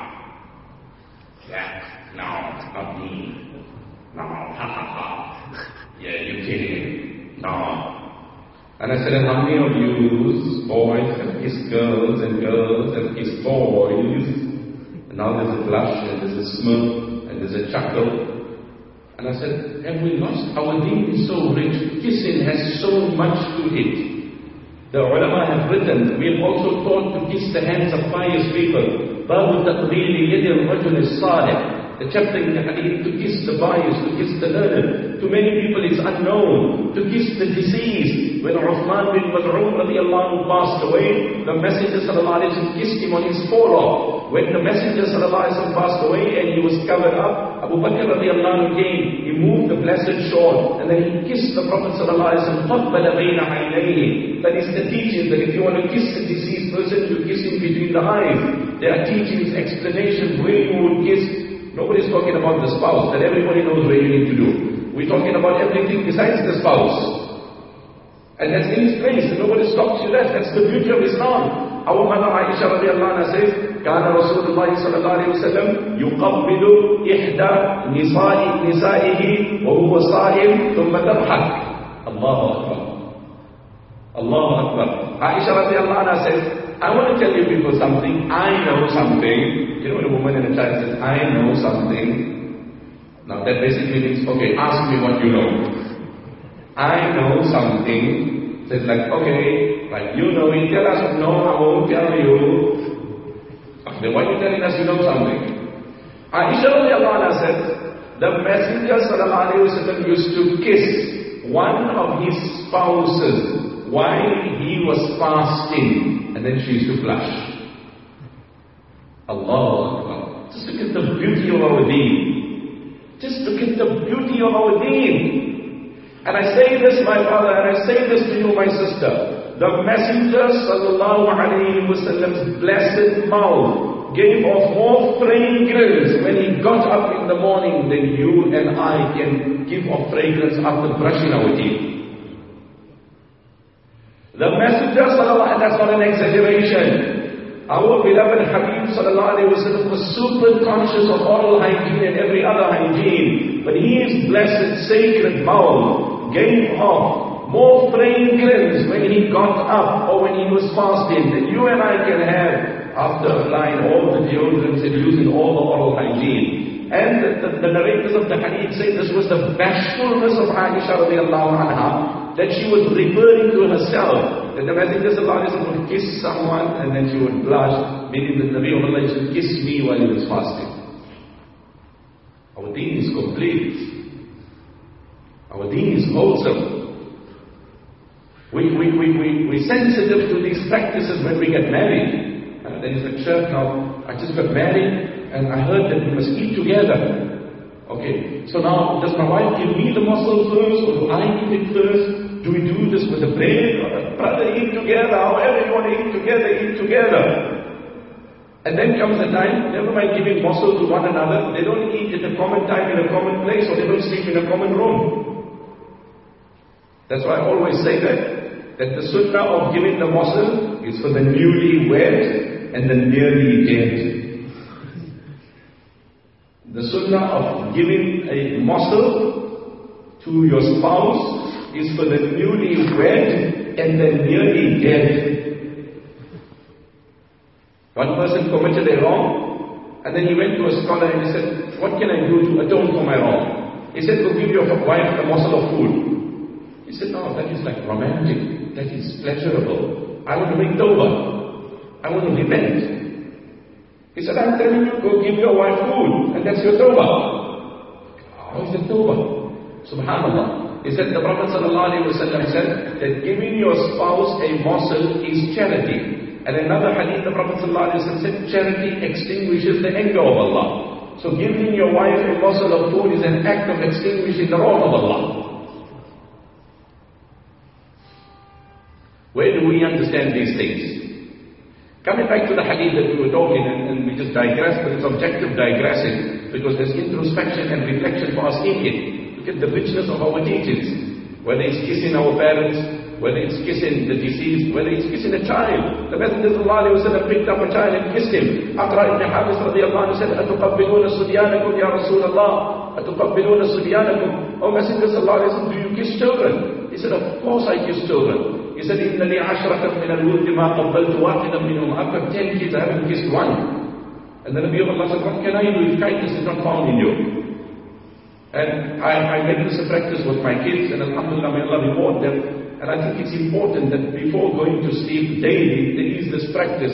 yeah, no, not me. No, ha ha ha. Yeah, you're kidding. No. And I said, and how many of you boys have kissed girls and girls have kissed boys? And now there's a blush and there's a smirk and there's a chuckle. And I said, have we lost? Our deen is so rich. Kissing has so much to it. The ulama have written, we have also taught to kiss the hands of pious people. باب تقبيل يد الرجل الصالح. The chapter in the hadith, to kiss the pious, to kiss the learned. To many people it's unknown. To kiss the deceased. When Uthman bin Maz'un radiallahu passed away, the Messenger sallallahu alaihi wasallam kissed him on his forelock. When the Messenger sallallahu alaihi wasallam passed away and he was covered up, Abu Bakr radiallahu came, he moved the blessed shawl, and then he kissed the Prophet sallallahu alaihi wasallam. قَبَّلَ بَيْنَ عَيْنَيْهِ. That is the teaching that if you want to kiss a deceased person, you kiss him between the eyes. There are teachings, explanations where you would kiss. Nobody's talking about the spouse, that everybody knows where you need to do. We're talking about everything besides the spouse. And that's in his place, and nobody stops you there. That's the beauty of Islam. Our mother Aisha radiallahu anha says, كان رسول الله صلى الله عليه وسلم يقبل إحدى نسائه وهو صائم ثم تضحك. الله أكبر. Allah Akbar. Aisha radiallahu anha says, I want to tell you people something. I know something. You know when a woman and a child says, I know something. Now that basically means, okay, ask me what you know. I know something. So it's like, okay, like you know it, tell us, no, I won't tell you. Then why are you telling us you know something? Aisha radiallahu anha said, the Messenger sallallahu alayhi wa sallam used to kiss one of his spouses while he was fasting, and then she used to blush. Allahu Akbar. Just look at the beauty of our deen. Just look at the beauty of our deen. And I say this, my brother, and I say this to you, my sister. The Messenger sallallahu alayhi wa sallam's blessed mouth gave off more fragrance when he got up in the morning than you and I can give off fragrance after brushing our teeth. The Messenger sallallahu alayhi wa sallam, that's not an exaggeration. Our beloved Habib sallallahu alayhi wa sallam was super conscious of oral hygiene and every other hygiene. But his blessed sacred mouth gave off more fragrance when he got up or when he was fasting than you and I can have after applying all the deodorants and using all the oral hygiene. And the narrators of the hadith say this was the bashfulness of Aisha radiallahu anha, that she was referring to herself, that the Messenger sallallahu alaihi wasallam would kiss someone and then she would blush, meaning that Nabi Muhammad used to kiss me while he was fasting. Our deen is complete. Our deen is wholesome. We're sensitive to these practices when we get married. then he said, Sheikh, now I just got married and I heard that we must eat together. Okay, so now does my wife give me the mussel first or do I eat it first? Do we do this with the bread? Or brother, eat together, however you want to eat together. And then comes the time, never mind giving mussel to one another, they don't eat at a common time in a common place or they don't sleep in a common room. That's why I always say that the sunnah of giving the mussel is for the newly wed and the nearly dead. The sunnah of giving a mussel to your spouse is for the newly wed and the nearly dead. One person committed a wrong, and then he went to a scholar and he said, what can I do to atone for my wrong? He said, go give your wife a morsel of food. He said, no, that is like romantic, that is pleasurable. I want to make tawbah. I want to repent. He said, I'm telling you, go give your wife food, and that's your tawbah. How is that tawbah? Subhanallah. He said, the Prophet ﷺ said that giving your spouse a morsel is charity. And another hadith, the Prophet ﷺ said, charity extinguishes the anger of Allah. So giving your wife a morsel of food is an act of extinguishing the wrath of Allah. Where do we understand these things? Coming back to the hadith that we were talking, and we just digress, but it's objective digressing, because there's introspection and reflection for us in it. Look at the richness of our teachings. Whether it's kissing our parents, whether it's kissing the deceased, whether it's kissing a child. The Messenger ﷺ picked up a child and kissed him. Aqra ibn Habis radiallahu anhu said, أَتُقَبِّلُونَ صُبْيَانَكُمْ يَا رَسُولَ اللَّهِ أَتُقَبِّلُونَ صُبْيَانَكُمْ O Messenger ﷺ, do you kiss children? He said, of course I kiss children. He said, إِنَّ لِي عَشْرَةً مِنَ الْوُلْدِ مَا قَبَّلْتُ وَاحِدًا مِنْهُمْ I've got 10 kids, I haven't kissed one. And the Nabi of Allah said, what can I do if kindness is not found in you? And I make this a practice with my kids, and alhamdulillah, may Allah reward them. And I think it's important that before going to sleep daily, there is this practice.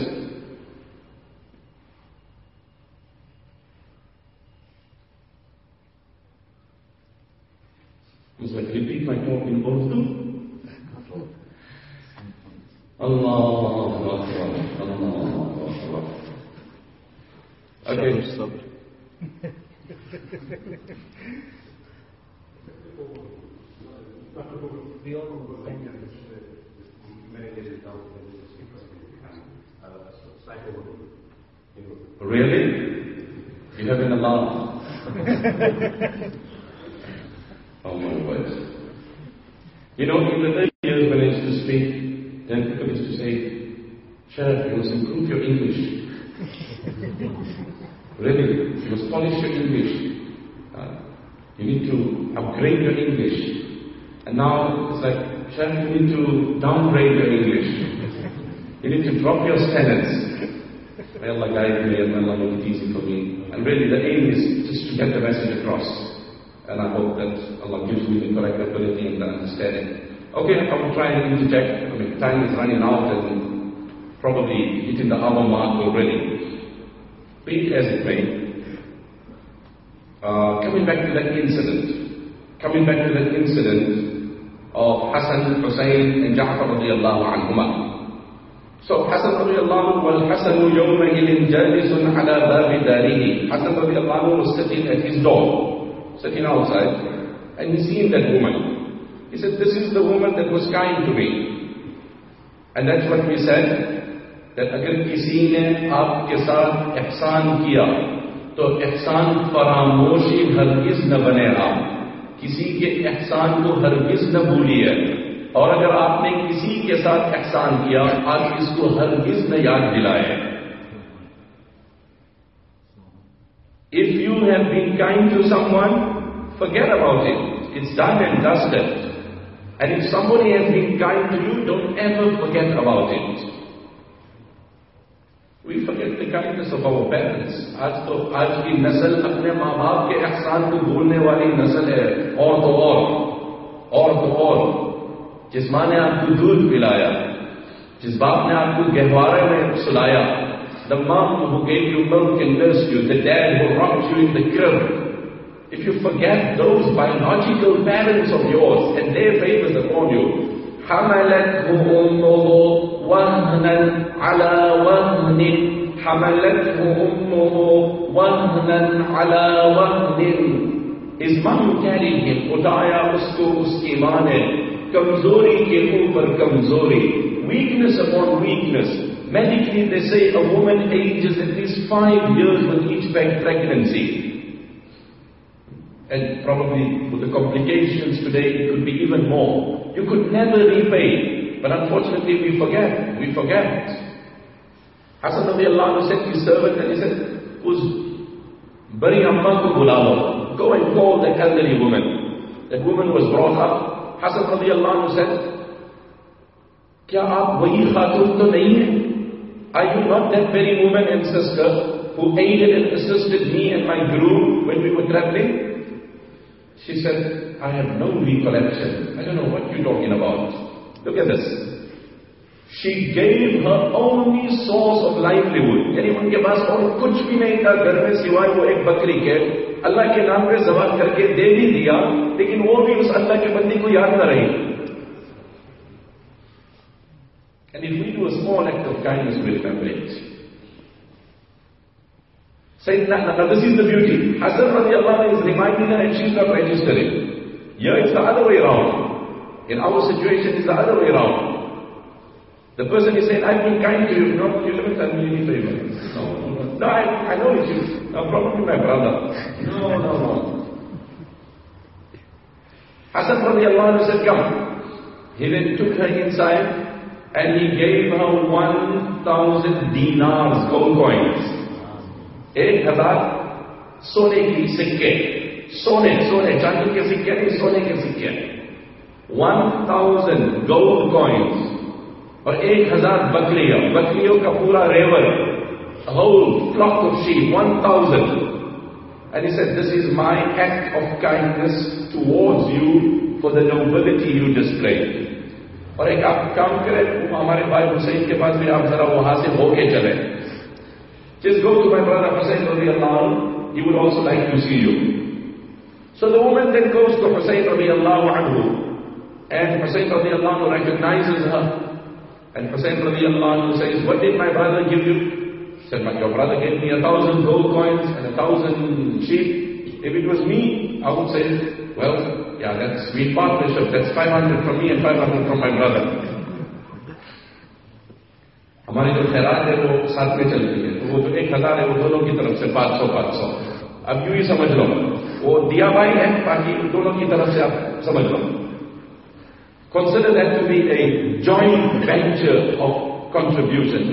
Must I repeat my talk in Urdu? Allahu Akbar, Allahu Akbar. Okay. We all understand Really? You have an alarm? Oh my word. You know, in the early years when I used to speak, then people used to say, Shaykh, you must improve your English. Really, you must polish your English. You need to upgrade your English. And now it's like, Shaykh, you need to downgrade your English. You need to drop your standards. May Allah guide me and may Allah make it easy for me. And really the aim is just to get the message across. And I hope that Allah gives me the correct ability and the understanding. Okay, I will try and interject. I mean, time is running out and probably hitting the hour mark already. Be it as it may. Coming back to that incident of Hassan, Hussein and Ja'far radiallahu anhuma. So Hassan radiallahu anhu, wal Hassanu yawma ilin jalisun ala babi darihi. Hassan radiallahu anhu was sitting at his door, sitting outside, and he seen that woman. He said, this is the woman that was kind to me. And that's what we said, that agar kisi ne aapke saath ihsan kiya, to ihsan faramoshi hargiz na banega. किसी के एहसान को हरगिज न भूलिए और अगर आपने किसी के साथ एहसान किया आप इसको हरगिज न याद दिलाए. If you have been kind to someone, forget about it. It's done and dusted. And if somebody has been kind to you, don't ever forget about it. We forget the kindness of our parents. आज की नस्ल अपने माँ बाप के एहसान को भूलने वाली नस्ल है. और तो और जिस माँ ने आपको दूध पिलाया, जिस बाप ने आपको गहवारे में सुलाया, the mom who gave you milk and nursed you, the dad who rocked you in the crib. If you forget those biological parents of yours and their favors upon you, حملته أمه وهنا على وهن حَمَلَتْهُ أُمُّهُ وَهْنًا عَلَى وَهْنٍ. His mom carried him. Utaya usko uski maan hai. Kamzori ke upar kamzori. Weakness upon weakness. Medically they say a woman ages at least 5 years with each pregnancy. And probably with the complications today it could be even more. You could never repay. But unfortunately we forget. We forget. Hasan radiallahu anhu said to his servant, and he said, Bari amma ko bulao. Go and call the elderly woman. That woman was brought up. Hasan radiallahu anhu said, Kya aap wahi khatun to nahi hai? Are you not that very woman and sister who aided and assisted me and my guru when we were traveling? She said, I have no recollection. I don't know what you're talking about. Look at this. She gave her only source of livelihood. यानी उनके पास और कुछ भी नहीं था घर में सिवाय वो एक बकरी के. अल्लाह के नाम पे ज़बाह करके दे भी दिया, लेकिन वो भी उस अल्लाह के बंदी को याद न रही. And if we do a small act of kindness, we'll remember it. Sayyidina, now this is the beauty. Hasan radiallahu anhu is reminding her and she's not registering. Here it's the other way around. In our situation it's the other way around. The person is saying, I've been kind to you. No, you haven't done me any favor. No, I know it's you. No, probably my brother. No. Hasan radiallahu anhu said, come. He then took her inside and he gave her 1,000 dinars, gold coins. 1,000 सोने की सिक्के. सोने, चांदी के सिक्के नहीं, सोने के सिक्के. 1,000 gold coins. और 1,000 बकरियों का पूरा रेवर, a whole flock of sheep, 1,000. And he said, this is my act of kindness towards you for the nobility you displayed. और एक आप काम करें, हमारे भाई हुसैन के पास भी आप जरा वहां से होके चले. Just go to my brother Hussain radiallahu anhu, he would also like to see you. So the woman then goes to Hussain radiallahu anhu, and Hussain radiallahu anhu recognizes her. And Hussain radiallahu anhu says, what did my brother give you? He said, your brother gave me 1,000 gold coins and 1,000 sheep. If it was me, I would say, well, yeah, that's sweet partnership. That's 500 from me and 500 from my brother. हमारी जो खैरात है वो साथ में चलती है. तो वो जो 1,000 है वो दोनों की तरफ से 500. अब यूं ही समझ लो, वो दिया भाई है, बाकी दोनों की तरफ से आप समझ लो. Consider that to be a joint venture of contribution.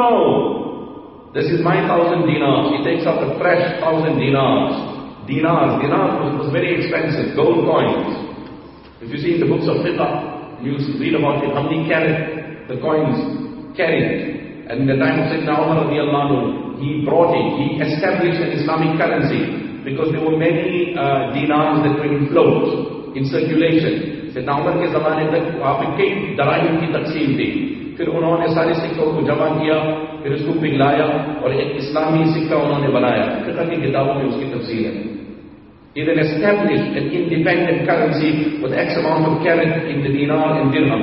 No. This is my 1,000 dinars. He takes up a fresh 1,000 dinars. Dinars was very expensive. Gold coins. If you see in the books of fiqh, you read about it, how many carat the coins carried. And in the time of Sayyidina Umar radiallahu anhu, he brought it. He established an Islamic currency because there were many dinars that were in float, in circulation. सैयदना उमर के ज़माने तक वहाँ पे कई दराहिम की तक़सीम थी. फिर उन्होंने सारे सिक्कों को जमा किया, फिर उसको पिघलाया और एक इस्लामी सिक्का उन्होंने बनाया. फिक़ह की किताबों में उसकी तफ़सील है. He then established an independent currency with X amount of carat in the dinar and dirham.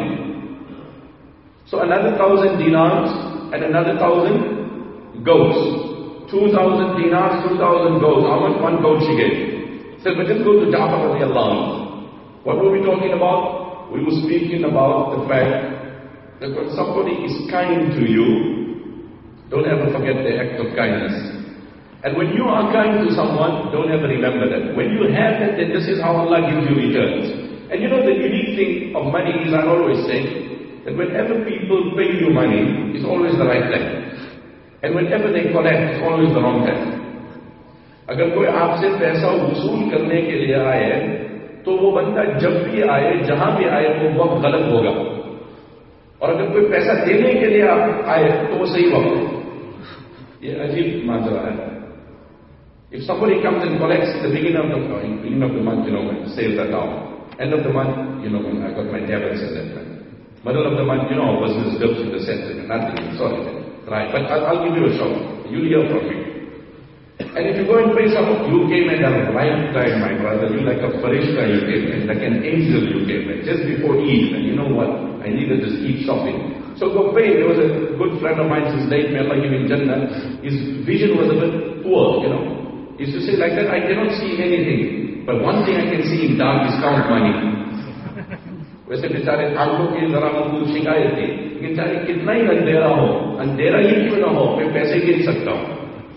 So another 1,000 dinars and another 1,000 goats. 2,000 dinars, 2,000 goats. How much? 1 goat she gave. So but just go to Ja'far radiallahu anhu. What were we talking about? We were speaking about the fact that when somebody is kind to you, don't ever forget the act of kindness. And when you are kind to someone, don't ever remember that. When you have that, then this is how Allah gives you returns. And you know the unique thing of money is, I always say, that whenever people pay you money, it's always the right time. And whenever they collect, it's always the wrong time. अगर कोई आपसे पैसा वसूल करने के लिए आए, तो वो बंदा जब भी आए, जहां भी आए, वो वक्त गलत होगा. और अगर कोई पैसा देने के लिए आए, तो वो सही वक्त है. ये अजीब माजरा है. If somebody comes and collects at the beginning of the month, sales are down. End of the month, I got my debits at that time. Middle of the month, our business dips in the sense that nothing, sorry. Right, but I'll give you a shout. You'll hear from me. And if you go and pay someone, you came at a right time, my brother. You like a farishta, you came in, like an angel you came in, just before Eid. And you know what? I needed this Eid shopping. So Gopay, there was a good friend of mine, his late, may Allah give him Jannah, his vision was a bit poor, He used to say like that, I cannot see anything, but one thing I can see in dark is count money. वैसे बेचारे आंखों की जरा उनको शिकायत थी, लेकिन चाहे कितना ही अंधेरा ही क्यों ना हो, मैं पैसे गिन सकता हूं.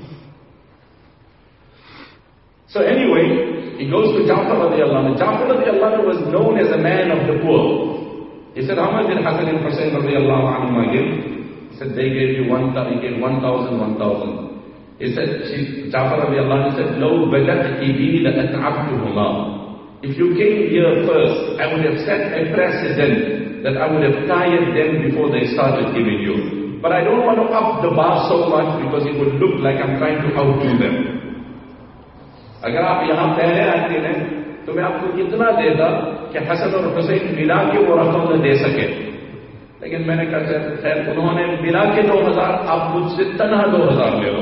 So anyway, he goes to Ja'far radiallahu anhu. Ja'far radiallahu anhu was known as a man of the poor. He said, how much did Hassan and Hussain radiallahu anhu give? He said, they gave you 1,000, 1,000. He said, Ja'far radiallahu anhu said, لو بدأت بي لأتعبتهما. If you came here first, I would have set a precedent that I would have tired them before they started giving you. But I don't want to up the bar so much because it would look like I'm trying to outdo them. अगर आप यहाँ पहले आते हैं तो मैं आपको इतना देता कि हसन और हुसैन मिला के वो रकम न दे सके, लेकिन मैंने कहा खैर उन्होंने मिला के 2,000, आप मुझसे तनहा 2,000 ले लो.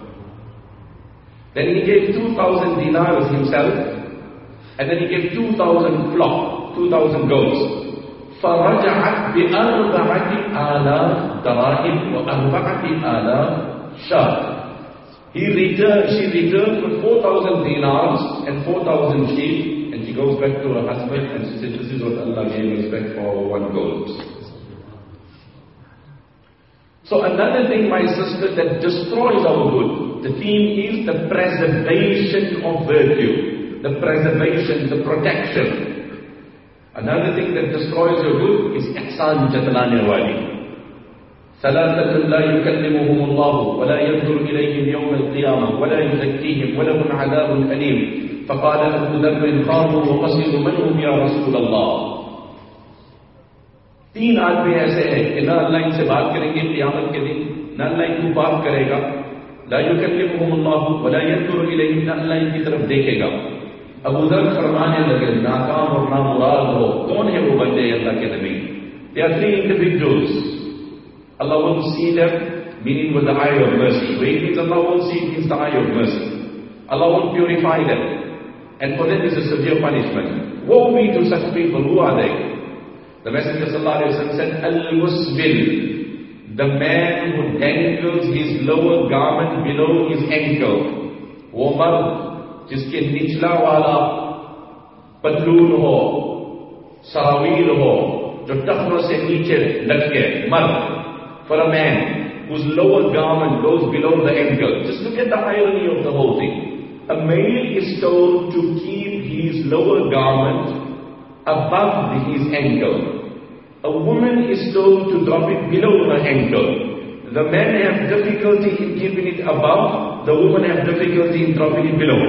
Then he gave 2,000 dinars himself, and then he gave 2,000 flock, 2,000 goats. فرجعت ب4,000 دراهم و4,000 شاة. She returned with 4,000 dinars and 4,000 sheep, and she goes back to her husband and she said, this is what Allah gave us back for our one goat. So another thing, my sister, that destroys our good, the theme is the preservation of virtue, the preservation, the protection. Another thing that destroys your good is ihsan jatlane wali. ثلاثة لا يكلمهم الله ولا ينظر إليهم يوم القيامة ولا يزكيهم ولهم عذاب أليم. فقال أبو ذر قاموا وقصدوا من هم يا رسول الله. 3 आदमी ऐसे हैं कि ना अल्लाह इनसे बात करेंगे क़यामत के दिन, ना अल्लाह इनको बात करेगा, ला युकल्लिमुहुम अल्लाह वला यंजुरु इलैहिम, ना अल्लाह इनकी तरफ देखेगा. अबू ذر फरमाने लगे, नाकाम और नामुराद हो, कौन है वो बंदे अल्लाह के नबी? There are 3 individuals. Allah won't see them, meaning with the eye of mercy. When it means Allah won't see, it means the eye of mercy. Allah won't purify them. And for them is a severe punishment. Woe be to such people. Who are they? The Messenger sallallahu alaihi wasallam said, Al-Musbil, the man who dangles his lower garment below his ankle. वो मर्द जिसके निचला वाला पतलून हो, सरावील हो, जो टखनों से नीचे लटके, मर्द. For a man whose lower garment goes below the ankle. Just look at the irony of the whole thing. A male is told to keep his lower garment above his ankle. A woman is told to drop it below her ankle. The men have difficulty in keeping it above, the women have difficulty in dropping it below.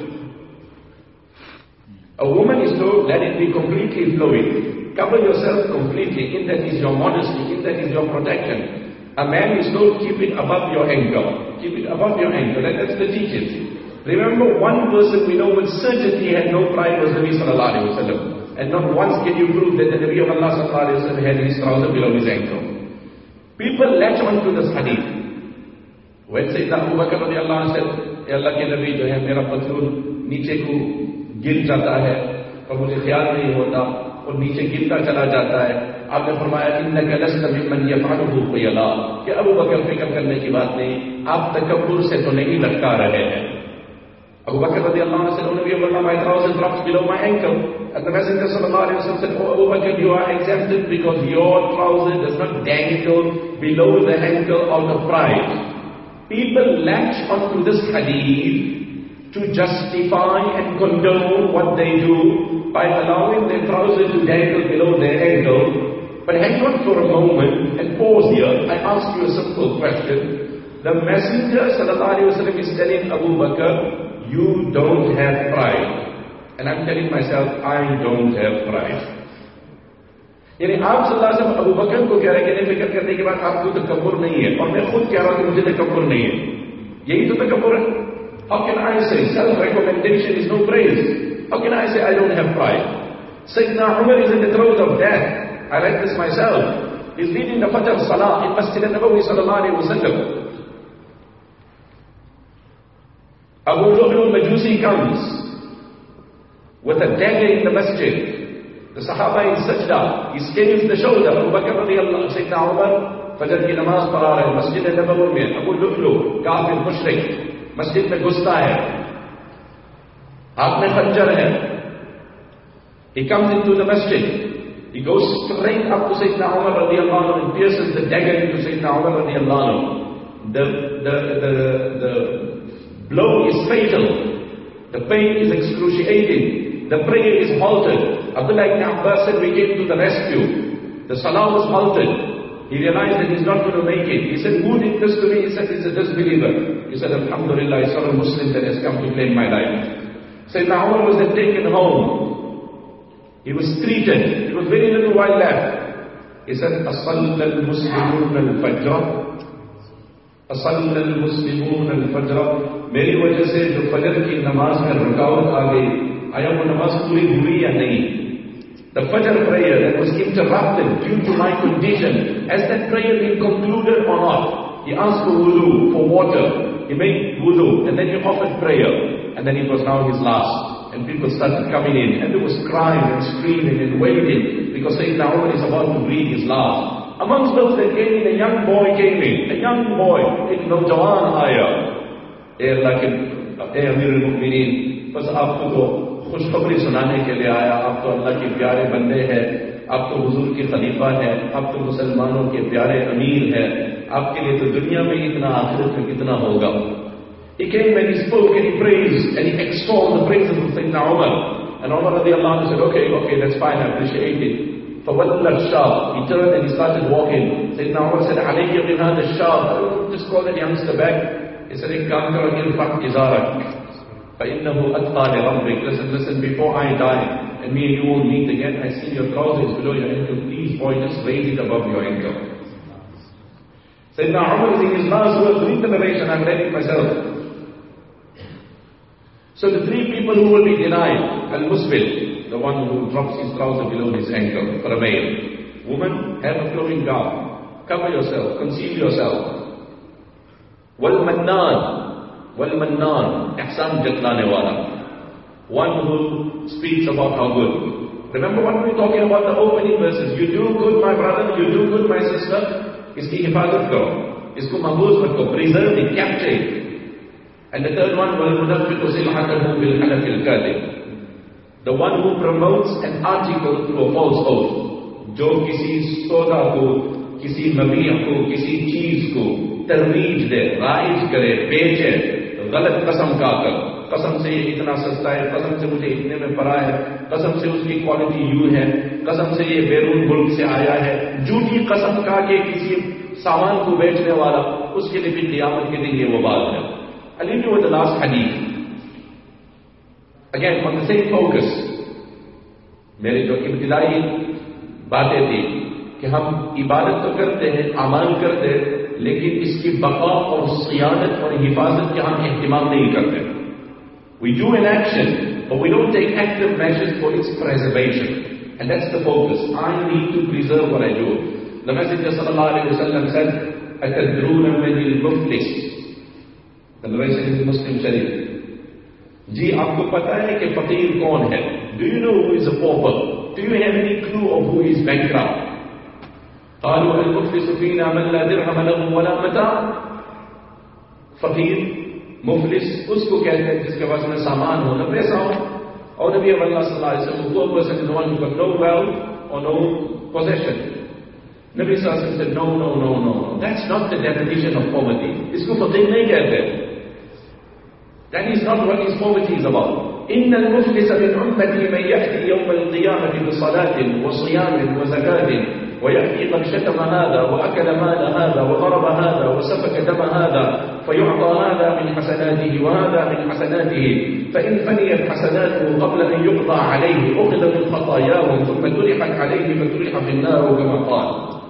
A woman is told, let it be completely flowing. Cover yourself completely, in that is your modesty, in that is your protection. A man is told, keep it above your ankle. Keep it above your ankle, and that's the teachings. Remember, one person we know with certainty had no pride was Nabi sallallahu alayhi wa sallam. And not once can you prove that the Nabi of Allah sallallahu alayhi wa sallam had his trouser below his ankle. People latch on to this hadith. When Sayyidina Abu Bakr radiallahu anhu said, Allah ke Nabi jo hai, mera patloon niche ko gir jata hai, और मुझे ख्याल नहीं होता और नीचे गिरता चला जाता है. आपने फरमाया इन्नका लस्त मिम्मन यफअलुहु ख़ुयला, कि अबू बकर फिक्र करने की बात नहीं, आप तकब्बुर से तो नहीं लटका रहे हैं. Abu Bakr radiallahu anhu said, "O Nabi of Allah, my trouser drops below my ankle." And the Messenger sallallahu alaihi wasallam said, "Oh Abu Bakr, you are exempted because your trouser does not dangle below the ankle out of pride." People latch onto this hadith to justify and condone what they do by allowing their trouser to dangle below their ankle. But hang on for a moment and pause here. I ask you a simple question. The Messenger sallallahu alaihi wasallam is telling Abu Bakr, you don't have pride. And I'm telling myself, I don't have pride. यानी आप सल्लल्लाहु अलैहि वसल्लम अबू बकर को कह रहे हैं कि फिक्र करने के बाद आपको तकब्बुर नहीं है, और मैं खुद कह रहा हूं कि मुझे तकब्बुर नहीं है. यही तो तकब्बुर है. How can I say self-recommendation is no praise? How can I say I don't have pride? Sayyidina Umar is in the throes of death. I read this myself. He's leading the Fajr Salah in Masjid al-Nabawi sallallahu alayhi wa sallam. Abu Lu'lu al-Majusi comes with a dagger in the masjid. The Sahaba in sajda, he scales the shoulder. Abu Bakr radiallahu anhu, Sayyidina Umar, Fajr ki namaz padha rahe, Masjid Nabawi mein, Abu Lu'lu, Kafir, Mushrik, Masjid mein ghusta hai, haath mein khanjar hai. He comes into the masjid, he goes straight up to Sayyidina Umar radiallahu anhu and pierces the dagger into Sayyidina Umar radiallahu anhu. The blow is fatal, the pain is excruciating, the prayer is halted. Abdullah ibn Abbas said, we came to the rescue. The salah was halted. He realized that he's not going to make it. He said, who did this to me? He said, it's a disbeliever. He said, Alhamdulillah, I saw a Muslim that has come to claim my life. Sayyidina Umar was then taken home. He was treated. It was very little while left. He said, أَصَلَّ الْمُسْلِمُونَ الْفَجْرَ أَصَلَّ الْمُسْلِمُونَ الْفَجْرَ मेरी वजह से जो फजर की नमाज में रुकावट आ गई, आया वो नमाज पूरी हुई या नहीं? The Fajr prayer that was interrupted due to my condition, has that prayer been concluded or not? He asked for wudu, for water. He made wudu, and then he offered prayer. And then it was now his last. And people started coming in, and there was crying and screaming and wailing, because Sayyidina Umar is about to breathe his last. Amongst those that came in, a young boy came in. A young boy, एक नौजवान आया. अल्लाह के अमीर मुमिनीन, बस आपको तो खुशखबरी सुनाने के लिए आया. आप तो अल्लाह के प्यारे बंदे हैं, आप तो हुजूर के खलीफा हैं, आप तो मुसलमानों के प्यारे अमीर हैं. आपके लिए तो दुनिया में इतना, आखिरत में कितना होगा. He came and he spoke and he praised and he extolled the praises of Sayyidina Umar. And Umar radiallahu anhu said, okay, that's fine, I appreciate it. فَوَلَّ الشَّابِ, he turned and he started walking. Sayyidina Umar said, عَلَيَّ بِنْ هَذَا الشَّابِ, just call that youngster back. He said, إِنْ إِرْفَعْ إِزَارَكَ فَإِنَّهُ أَتْقَى لِرَبِّكَ. Listen, before I die, and me and you will meet again, I see your trousers below your ankle. Please, boy, just raise it above your ankle. Sayyidina Umar is in his last words, read the narration, I'm reading myself. So the three people who will be denied, al-musbil, the one who drops his trouser below his ankle for a male. Woman, have a flowing gown, cover yourself, conceal yourself. Wal-mannan, ihsan jatlane wala, one who speaks about how good. Remember what we were talking about, the opening verses. You do good, my brother, you do good, my sister, iski hifazat karo, isko mahfuz rakho, preserve it, capture it. And the third one, وَالْمُنَفِّقُ سِلْحَتَهُ بِالْحَلَفِ الْكَاذِبِ, the one who promotes an article through a false oath. जो किसी सौदा को, किसी मबीह को, किसी चीज को तरवीज दे, rise करे, बेचे, गलत कसम खाकर, कसम से ये इतना सस्ता है, कसम से मुझे इतने में पड़ा है, कसम से उसकी क्वालिटी यूं है, कसम से ये बैरून मुल्क से आया है, झूठी कसम खा के किसी सामान को बेचने वाला, उसके लिए भी क़यामत के दिन ये वो बात है. I'll leave you with the last hadith. Again, on the same focus. मेरी जो इब्तिदाई बातें थी कि हम इबादत तो करते हैं, अमाल करते हैं, लेकिन इसकी बका और सियानत और हिफाजत के हम एहतिमाम नहीं करते. We do an action, but we don't take active measures for its preservation. And that's the focus. I need to preserve what I do. The Messenger sallallahu alayhi wa sallam said, أَتَدْرُونَ مَنِ الْمُفْلِسِ. The narration is Muslim Sharif. जी आपको पता है कि फकीर कौन है? Do you know who is a pauper? Do you have any clue of who is bankrupt? قالوا المفلس فينا من لا درهم له ولا متاع. फकीर, मुफलिस उसको कहते हैं जिसके पास में सामान हो, न पैसा हो. और नबी अल्लाह सल्लल्लाहु अलैहि वसल्लम, poor person is the one who got no wealth or no possession. Nabi sallallahu alaihi wasallam said, no. That's not the definition of poverty. इसको फकीर नहीं कहते. That is not what his poverty is about. إن المفلس من أمتي من يأتي يوم القيامة بصلاة وصيام وزكاة ويأتي قد شتم هذا وأكل مال هذا وضرب هذا وسفك دم هذا فيعطى هذا من حسناته وهذا من حسناته فإن فنيت حسناته قبل أن يقضى عليه أخذ من خطاياهم ثم ترحت عليه فترح في النار كما قال.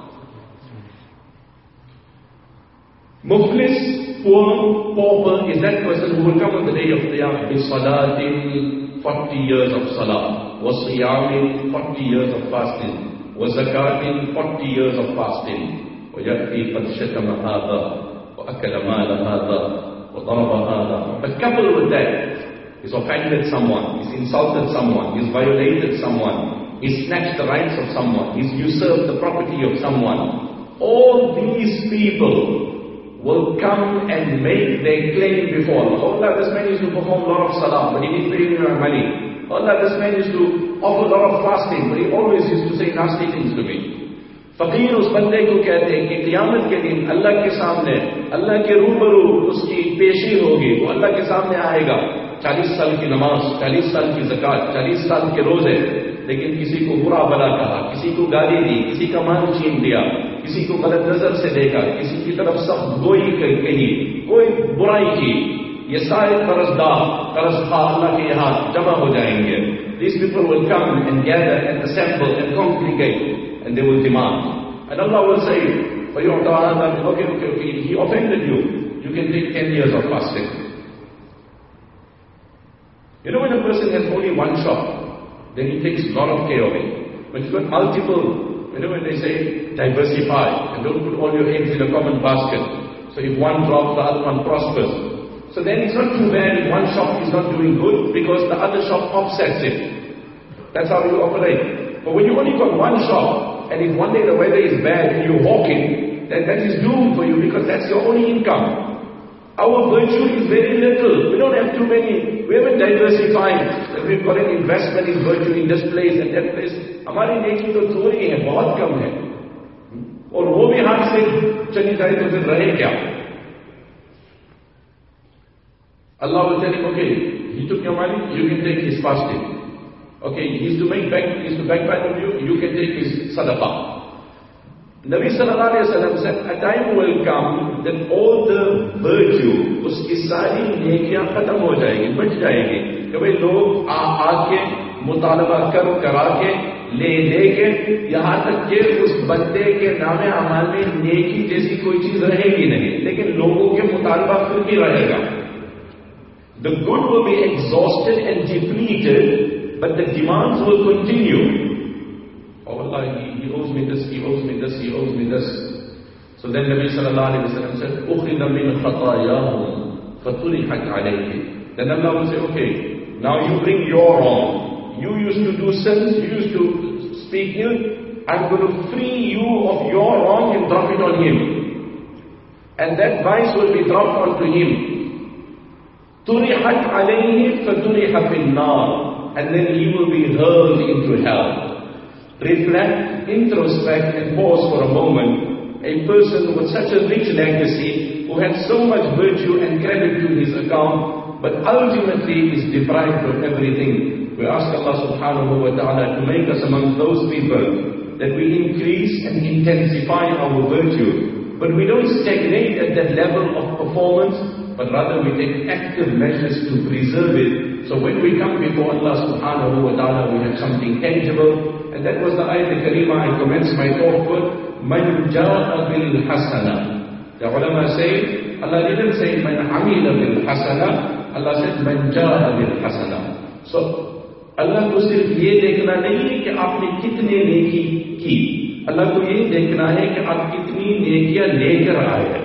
Muflis, poor, pauper, is that person who will come on the day of Qiyamah with salatin, 40 years of salah, wa siyamin, 40 years of fasting, wa zakatin, 40 years of fasting, wa yati qad shatama hadha, wa akala mala hadha, wa daraba hadha. But coupled with that, he's offended someone, he's insulted someone, he's violated someone, He snatched the rights of someone. He's usurped the property of someone. All these people will come and make their claim before Allah. Oh Allah, this man used to perform a lot of salah, but he didn't pay me my money. Oh Allah, this man used to offer a lot of fasting, but he always used to say nasty things to me. फकीर उस बंदे को कहते हैं कि क़यामत के दिन अल्लाह के सामने, अल्लाह के रूबरू उसकी पेशी होगी, वो अल्लाह के सामने आएगा। 40 साल की नमाज, 40 साल की ज़कात, 40 साल के रोजे, लेकिन किसी को बुरा भला कहा, किसी को गाली दी, किसी का माल छीन लिया, किसी को गलत नजर से देखा, किसी की तरफ सख्त गोई कही, कोई बुराई की, ये सारे कर्जखा अल्लाह के यहाँ जमा हो जाएंगे। These people will come and gather and assemble and congregate. And they will demand. And Allah will say, okay, he offended you. You can take 10 years of fasting. You know, when a person has only one shop, then he takes a lot of care of it. When you've got multiple, you know, when they say diversify and don't put all your eggs in a common basket. So if one drops, the other one prospers. So then it's not too bad if one shop is not doing good because the other shop offsets it. That's how you operate. But when you only got one shop, and if one day the weather is bad and you're hawking, then that is doomed for you because that's your only income. Our virtue is very little. We don't have too many. We haven't diversified. We've got an investment in virtue in this place and that place. हमारी नेकी तो थोड़ी है, बहुत कम है. और वो भी हाथ से चली जाए तो फिर रहे क्या? Allah will tell him, okay, he took your money, you can take his fasting. Okay, he used to backbite of you, you can take his sadaqah. Nabi sallallahu alayhi wa sallam said, a time will come that all the virtue, uski sari nekiyan khatam ho jayegi, bach jayegi. कि भाई लोग आके मुतालबा करा के ले के यहाँ तक कि उस बंदे के नामे अमाल में नेकी जैसी कोई चीज रहेगी नहीं, लेकिन लोगों के मुतालबा फिर भी रहेगा. The good will be exhausted and depleted, but the demands will continue. Oh Allah, he owes me this, he owes me this, he owes me this. So then Nabi sallallahu alayhi wa sallam said, أُخِذَ مِنْ خَطَايَاهُمْ فَطُرِحَتْ عَلَيْهِ. Then Allah will say, okay, now you bring your wrong. You used to do sins, you used to speak ill. I'm going to free you of your wrong and drop it on him. And that vice will be dropped onto him. طُرِحَتْ عَلَيْهِ فَطُرِحَ فِي النَّارِ. And then he will be hurled into hell. Reflect, introspect and pause for a moment. A person with such a rich legacy, who had so much virtue and credit to his account, but ultimately is deprived of everything. We ask Allah subhanahu wa ta'ala to make us among those people that we increase and intensify our virtue. But we don't stagnate at that level of performance, but rather we take active measures to preserve it. So when we come before Allah subhanahu wa ta'ala, we have something tangible. And that was the ayat al-Kareemah I commenced my talk with. Man ja'a bil hasana. The ulama say, Allah didn't say man amila bil hasana. Allah said man ja'a bil hasana. So Allah को सिर्फ ये देखना नहीं है कि आपने कितने नेकी की. Allah को ये देखना है कि आप कितनी नेकियां लेकर आए हैं.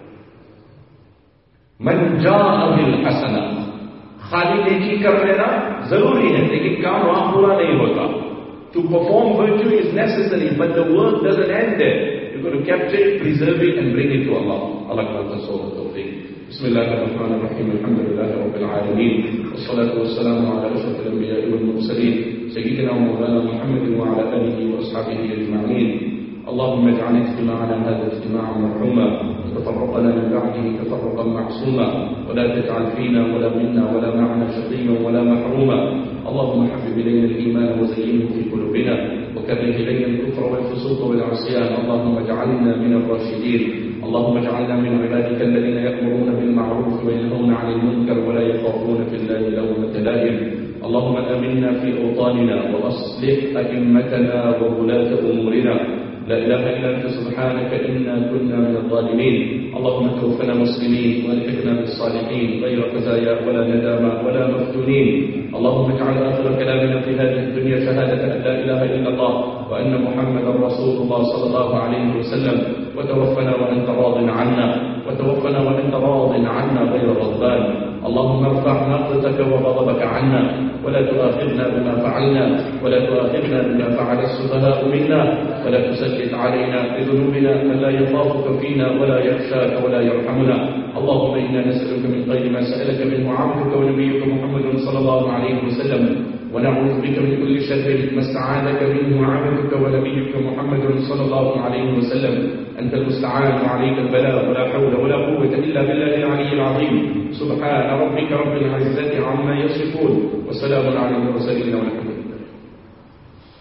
Man ja'a bil hasana. खाली नेकी कर लेना जरूरी है, लेकिन काम वहां पूरा नहीं होता. To perform virtue is necessary, but the work doesn't end there. You've got to capture it, preserve it, and bring it to Allah. Allah grant us all the tawfiq. Bismillahirrahmanirrahim. Alhamdulillahi Rabbil Alameen. Wassalatu wassalamu ala ashrafil anbiya'i wal mursaleen. Sayyidina wa mawlana Muhammadin wa ala alihi wa ashabihi ajma'in. اللهم اجعل اجتماعنا هذا اجتماعا مرحوما وتفرقنا من بعده تفرقا معصوما ولا تجعل فينا ولا منا ولا معنا شقيا ولا محروما. اللهم حبب الينا الايمان وزينه في قلوبنا وكره الينا الكفر والفسوق والعصيان. اللهم اجعلنا من الراشدين. اللهم اجعلنا من عبادك الذين يأمرون بالمعروف وينهون عن المنكر ولا يخافون في الله لومة لائم. اللهم آمنا في أوطاننا وأصلح أئمتنا وولاة أمورنا. لا إله إلا أنت سبحانك إنا كنا من الظالمين. اللهم توفنا مسلمين والحقنا بالصالحين غير خزايا ولا ندامى ولا مفتونين. اللهم اجعل آخر كلامنا في هذه الدنيا شهادة أن لا إله إلا الله وأن محمدا رسول الله صلى الله عليه وسلم. وتوفنا وأنت راض عنا وتوفنا وأنت راض عنا غير غضبان. اللهم ارفع مقتك وغضبك عنا ولا تؤاخذنا بما فعلنا ولا تؤاخذنا بما فعل السفهاء منا ولا تسلط علينا بذنوبنا من لا يخافك فينا ولا يخشاك ولا يرحمنا. اللهم إنا نسألك من خير ما سألك منه عبدك ونبيك محمد صلى الله عليه وسلم، ونعوذ بك من كل شر ما استعاذك منه عبدك ونبيك محمد صلى الله عليه وسلم. أنت المستعان وعليك البلاغ، ولا حول ولا قوة إلا بالله العلي العظيم. سبحان ربك رب العزة عما يصفون، وسلام على المرسلين والحمد لله.